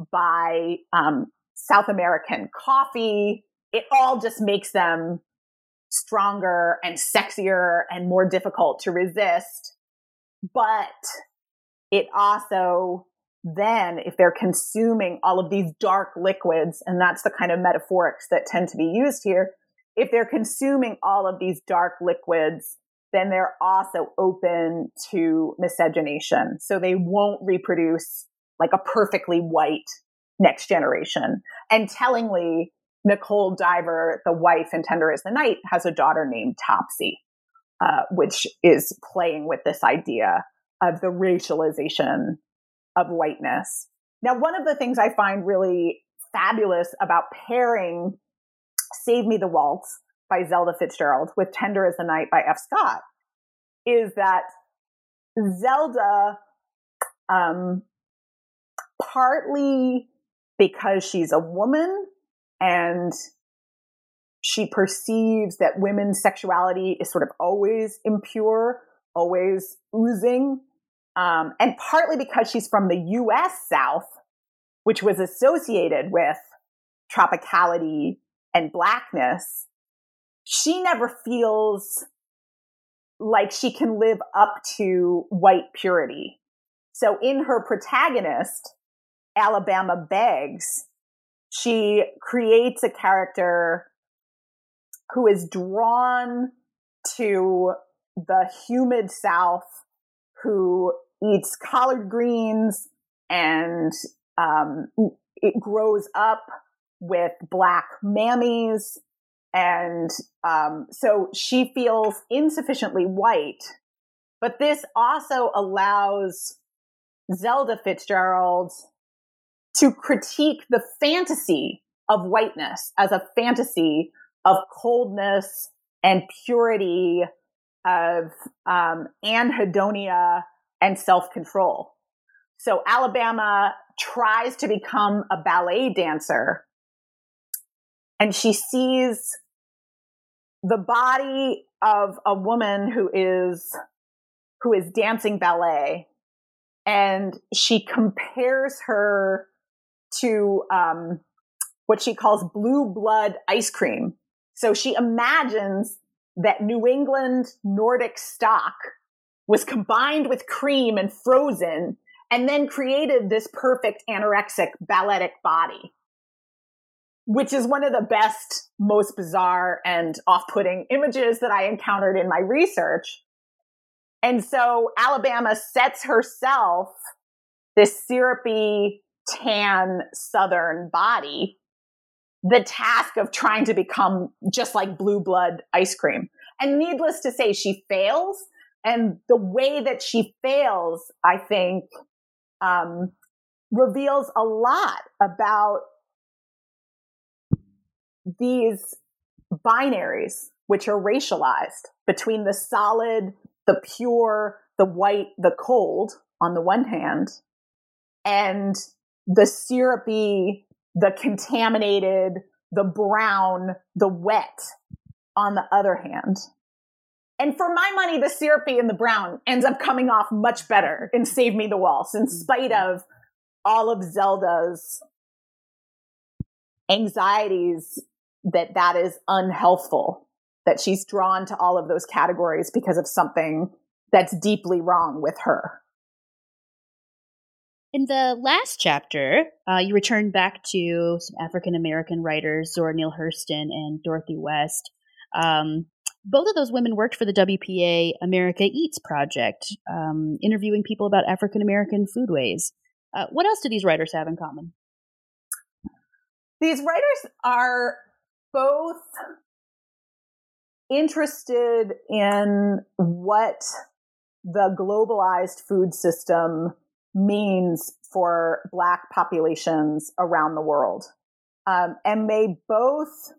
by South American coffee. It all just makes them stronger and sexier and more difficult to resist. But it also then, if they're consuming all of these dark liquids, and that's the kind of metaphorics that tend to be used here, if they're consuming all of these dark liquids, then they're also open to miscegenation. So they won't reproduce like a perfectly white next generation. And tellingly, Nicole Diver, the wife in Tender as the Night, has a daughter named Topsy, which is playing with this idea of the racialization of whiteness. Now, one of the things I find really fabulous about pairing Save Me the Waltz by Zelda Fitzgerald with Tender as the Night by F. Scott is that Zelda, partly because she's a woman and she perceives that women's sexuality is sort of always impure, always oozing, and partly because she's from the U.S. South, which was associated with tropicality and blackness, she never feels like she can live up to white purity. So in her protagonist, Alabama Beggs, she creates a character who is drawn to the humid South, who eats collard greens, and it grows up with Black mammies. And so she feels insufficiently white. But this also allows Zelda Fitzgerald to critique the fantasy of whiteness as a fantasy of coldness and purity, of anhedonia and self-control. So Alabama tries to become a ballet dancer, and she sees the body of a woman who is dancing ballet, and she compares her to what she calls blue blood ice cream. So she imagines that New England Nordic stock was combined with cream and frozen, and then created this perfect anorexic balletic body, which is one of the best, most bizarre and off-putting images that I encountered in my research. And so Alabama sets herself this syrupy, tan, Southern body the task of trying to become just like blue blood ice cream. And needless to say, she fails. And the way that she fails, I think, reveals a lot about these binaries, which are racialized between the solid, the pure, the white, the cold on the one hand, and the syrupy, the contaminated, the brown, the wet on the other hand. And for my money, the syrupy and the brown ends up coming off much better in Save Me the Waltz, in spite of all of Zelda's anxieties that is unhealthful, that she's drawn to all of those categories because of something that's deeply wrong with her. In the last chapter, you return back to some African-American writers, Zora Neale Hurston and Dorothy West. Both of those women worked for the WPA America Eats project, interviewing people about African-American foodways. What else do these writers have in common? These writers are both interested in what the globalized food system means for Black populations around the world. And they both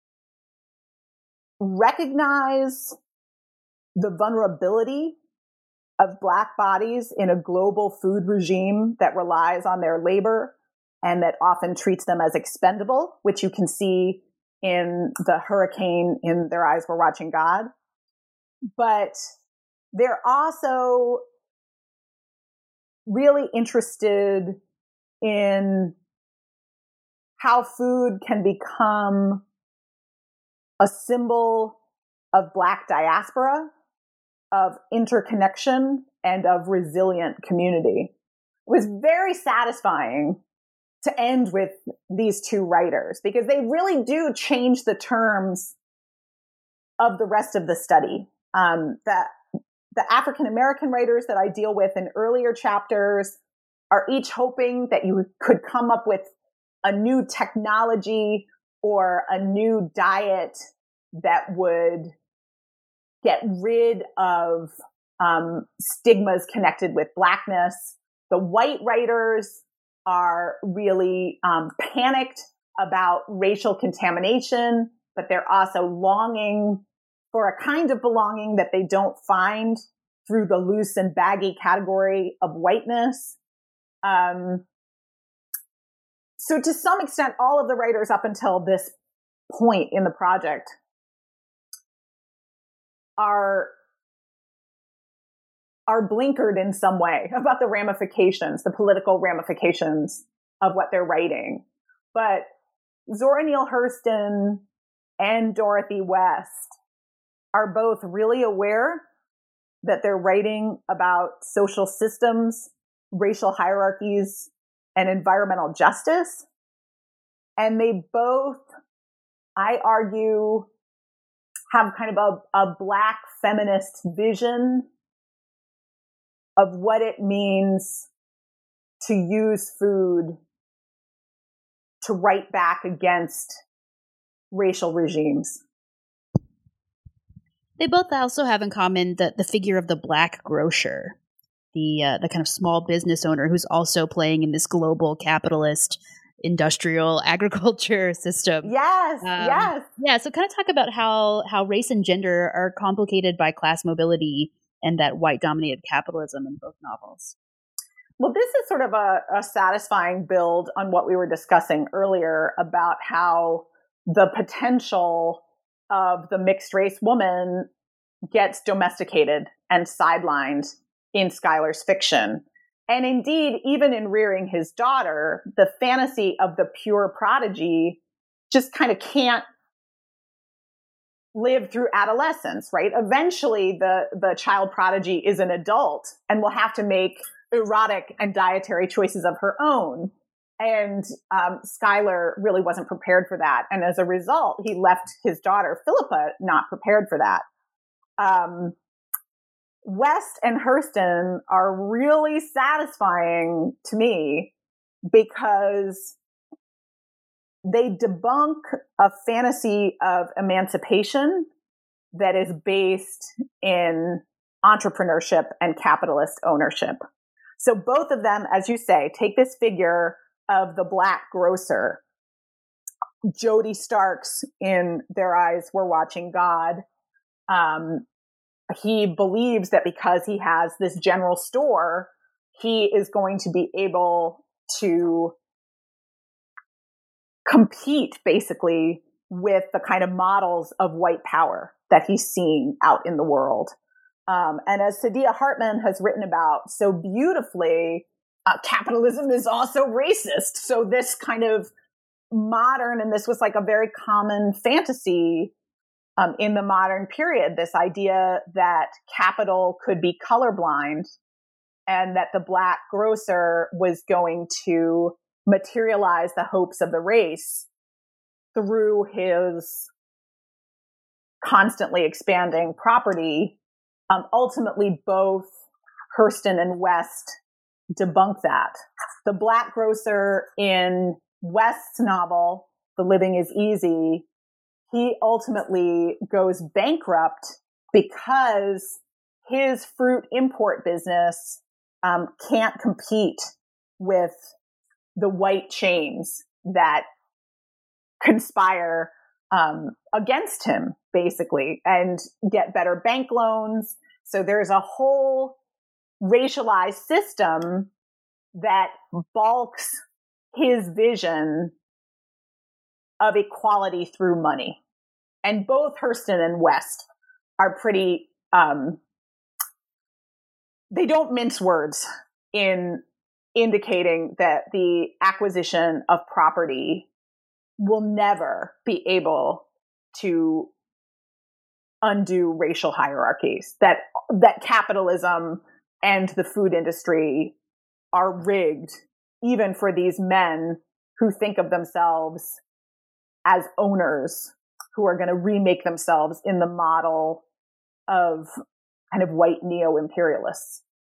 recognize the vulnerability of Black bodies in a global food regime that relies on their labor and that often treats them as expendable, which you can see in the hurricane in Their Eyes Were Watching God. But they're also really interested in how food can become a symbol of Black diaspora, of interconnection, and of resilient community. It was very satisfying to end with these two writers because they really do change the terms of the rest of the study. The African-American writers that I deal with in earlier chapters are each hoping that you could come up with a new technology or a new diet that would get rid of stigmas connected with Blackness. The white writers are really panicked about racial contamination, but they're also longing for a kind of belonging that they don't find through the loose and baggy category of whiteness. So to some extent, all of the writers up until this point in the project are blinkered in some way about the ramifications, the political ramifications of what they're writing. But Zora Neale Hurston and Dorothy West are both really aware that they're writing about social systems, racial hierarchies, and environmental justice. And they both, I argue, have kind of a Black feminist vision of what it means to use food to write back against racial regimes. They both also have in common the figure of the Black grocer, the kind of small business owner who's also playing in this global capitalist industrial agriculture system. Yes, yes. Yeah, so kind of talk about how race and gender are complicated by class mobility and that white-dominated capitalism in both novels. Well, this is sort of a satisfying build on what we were discussing earlier about how the potential of the mixed-race woman gets domesticated and sidelined in Schuyler's fiction. And indeed, even in Rearing His Daughter, the fantasy of the pure prodigy just kind of can't live through adolescence, right? Eventually, the child prodigy is an adult and will have to make erotic and dietary choices of her own. And Schuyler really wasn't prepared for that. And as a result, he left his daughter, Philippa, not prepared for that. West and Hurston are really satisfying to me because they debunk a fantasy of emancipation that is based in entrepreneurship and capitalist ownership. So both of them, as you say, take this figure of the Black grocer, Jody Starks in Their Eyes Were Watching God. He believes that because he has this general store, he is going to be able to compete basically with the kind of models of white power that he's seeing out in the world. And as Saidiya Hartman has written about so beautifully, capitalism is also racist. So this kind of modern, and this was like a very common fantasy in the modern period, this idea that capital could be colorblind and that the Black grocer was going to materialize the hopes of the race through his constantly expanding property. Ultimately, both Hurston and West debunk that. The Black grocer in West's novel, The Living is Easy, he ultimately goes bankrupt because his fruit import business can't compete with the white chains that conspire against him, basically, and get better bank loans. So there's a whole racialized system that balks his vision of equality through money. And both Hurston and West are pretty, they don't mince words in indicating that the acquisition of property will never be able to undo racial hierarchies, that capitalism and the food industry are rigged even for these men who think of themselves as owners, who are going to remake themselves in the model of kind of white neo-imperialists.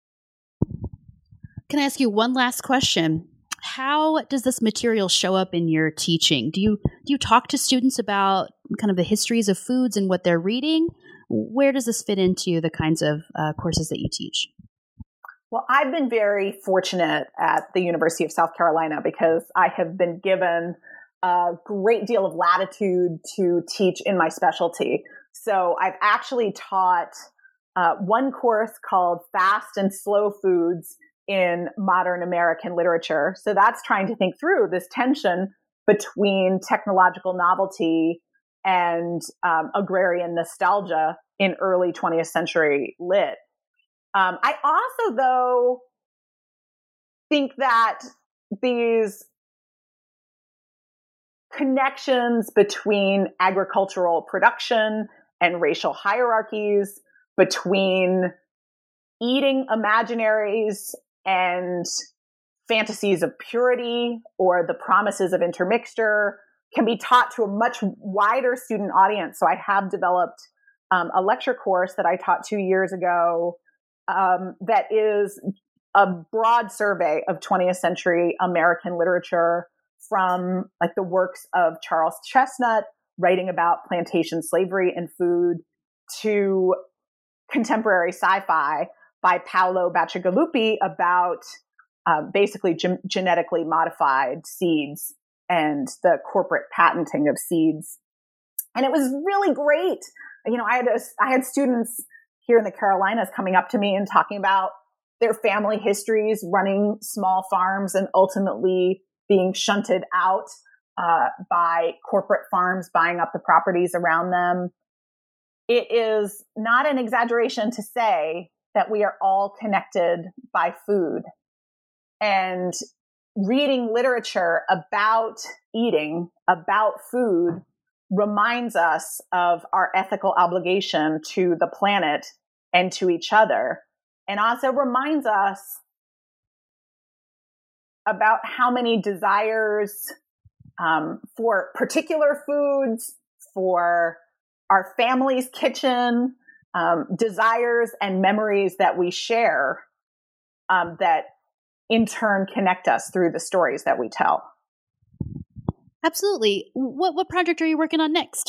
Can I ask you one last question? How does this material show up in your teaching? Do you talk to students about kind of the histories of foods and what they're reading? Where does this fit into the kinds of courses that you teach? Well, I've been very fortunate at the University of South Carolina because I have been given a great deal of latitude to teach in my specialty. So I've actually taught one course called Fast and Slow Foods in Modern American Literature. So that's trying to think through this tension between technological novelty and agrarian nostalgia in early 20th century lit. I also, though, think that these connections between agricultural production and racial hierarchies, between eating imaginaries and fantasies of purity or the promises of intermixture, can be taught to a much wider student audience. So I have developed a lecture course that I taught 2 years ago that is a broad survey of 20th century American literature, from like the works of Charles Chestnut writing about plantation slavery and food to contemporary sci-fi by Paolo Bacigalupi about basically genetically modified seeds and the corporate patenting of seeds. And it was really great. You know, I had students here in the Carolinas coming up to me and talking about their family histories, running small farms and ultimately being shunted out by corporate farms buying up the properties around them. It is not an exaggeration to say that we are all connected by food. And reading literature about eating, about food, reminds us of our ethical obligation to the planet and to each other, and also reminds us about how many desires for particular foods, for our family's kitchen, desires and memories that we share that in turn connect us through the stories that we tell. Absolutely. What project are you working on next?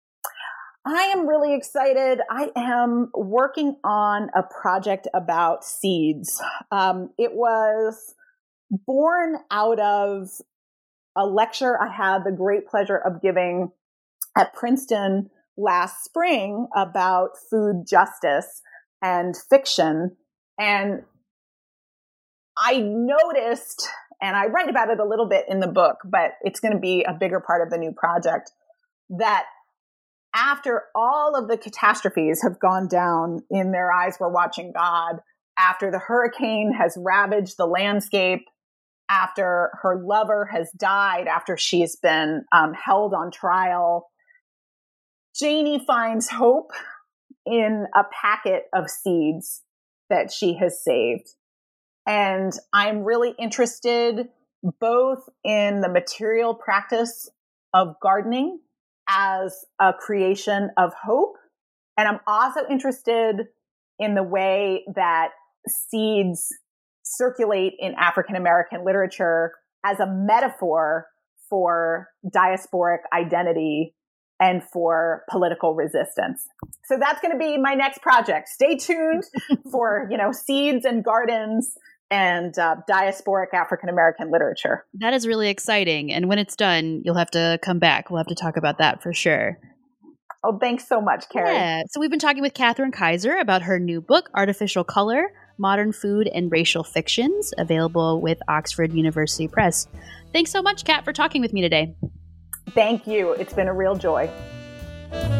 I am really excited. I am working on a project about seeds. It was born out of a lecture I had the great pleasure of giving at Princeton last spring about food justice and fiction. And I noticed, and I write about it a little bit in the book, but it's going to be a bigger part of the new project, that after all of the catastrophes have gone down in Their Eyes Were Watching God, after the hurricane has ravaged the landscape, after her lover has died, after she's been held on trial, Janie finds hope in a packet of seeds that she has saved. And I'm really interested both in the material practice of gardening as a creation of hope. And I'm also interested in the way that seeds circulate in African American literature as a metaphor for diasporic identity and for political resistance. So that's going to be my next project. Stay tuned for, seeds and gardens and diasporic African American literature. That is really exciting. And when it's done, you'll have to come back. We'll have to talk about that for sure. Oh, thanks so much, Carrie. Yeah. So we've been talking with Katherine Kaiser about her new book, Artificial Color, Modern Food and Racial Fictions, available with Oxford University Press. Thanks so much, Kat, for talking with me today. Thank you. It's been a real joy.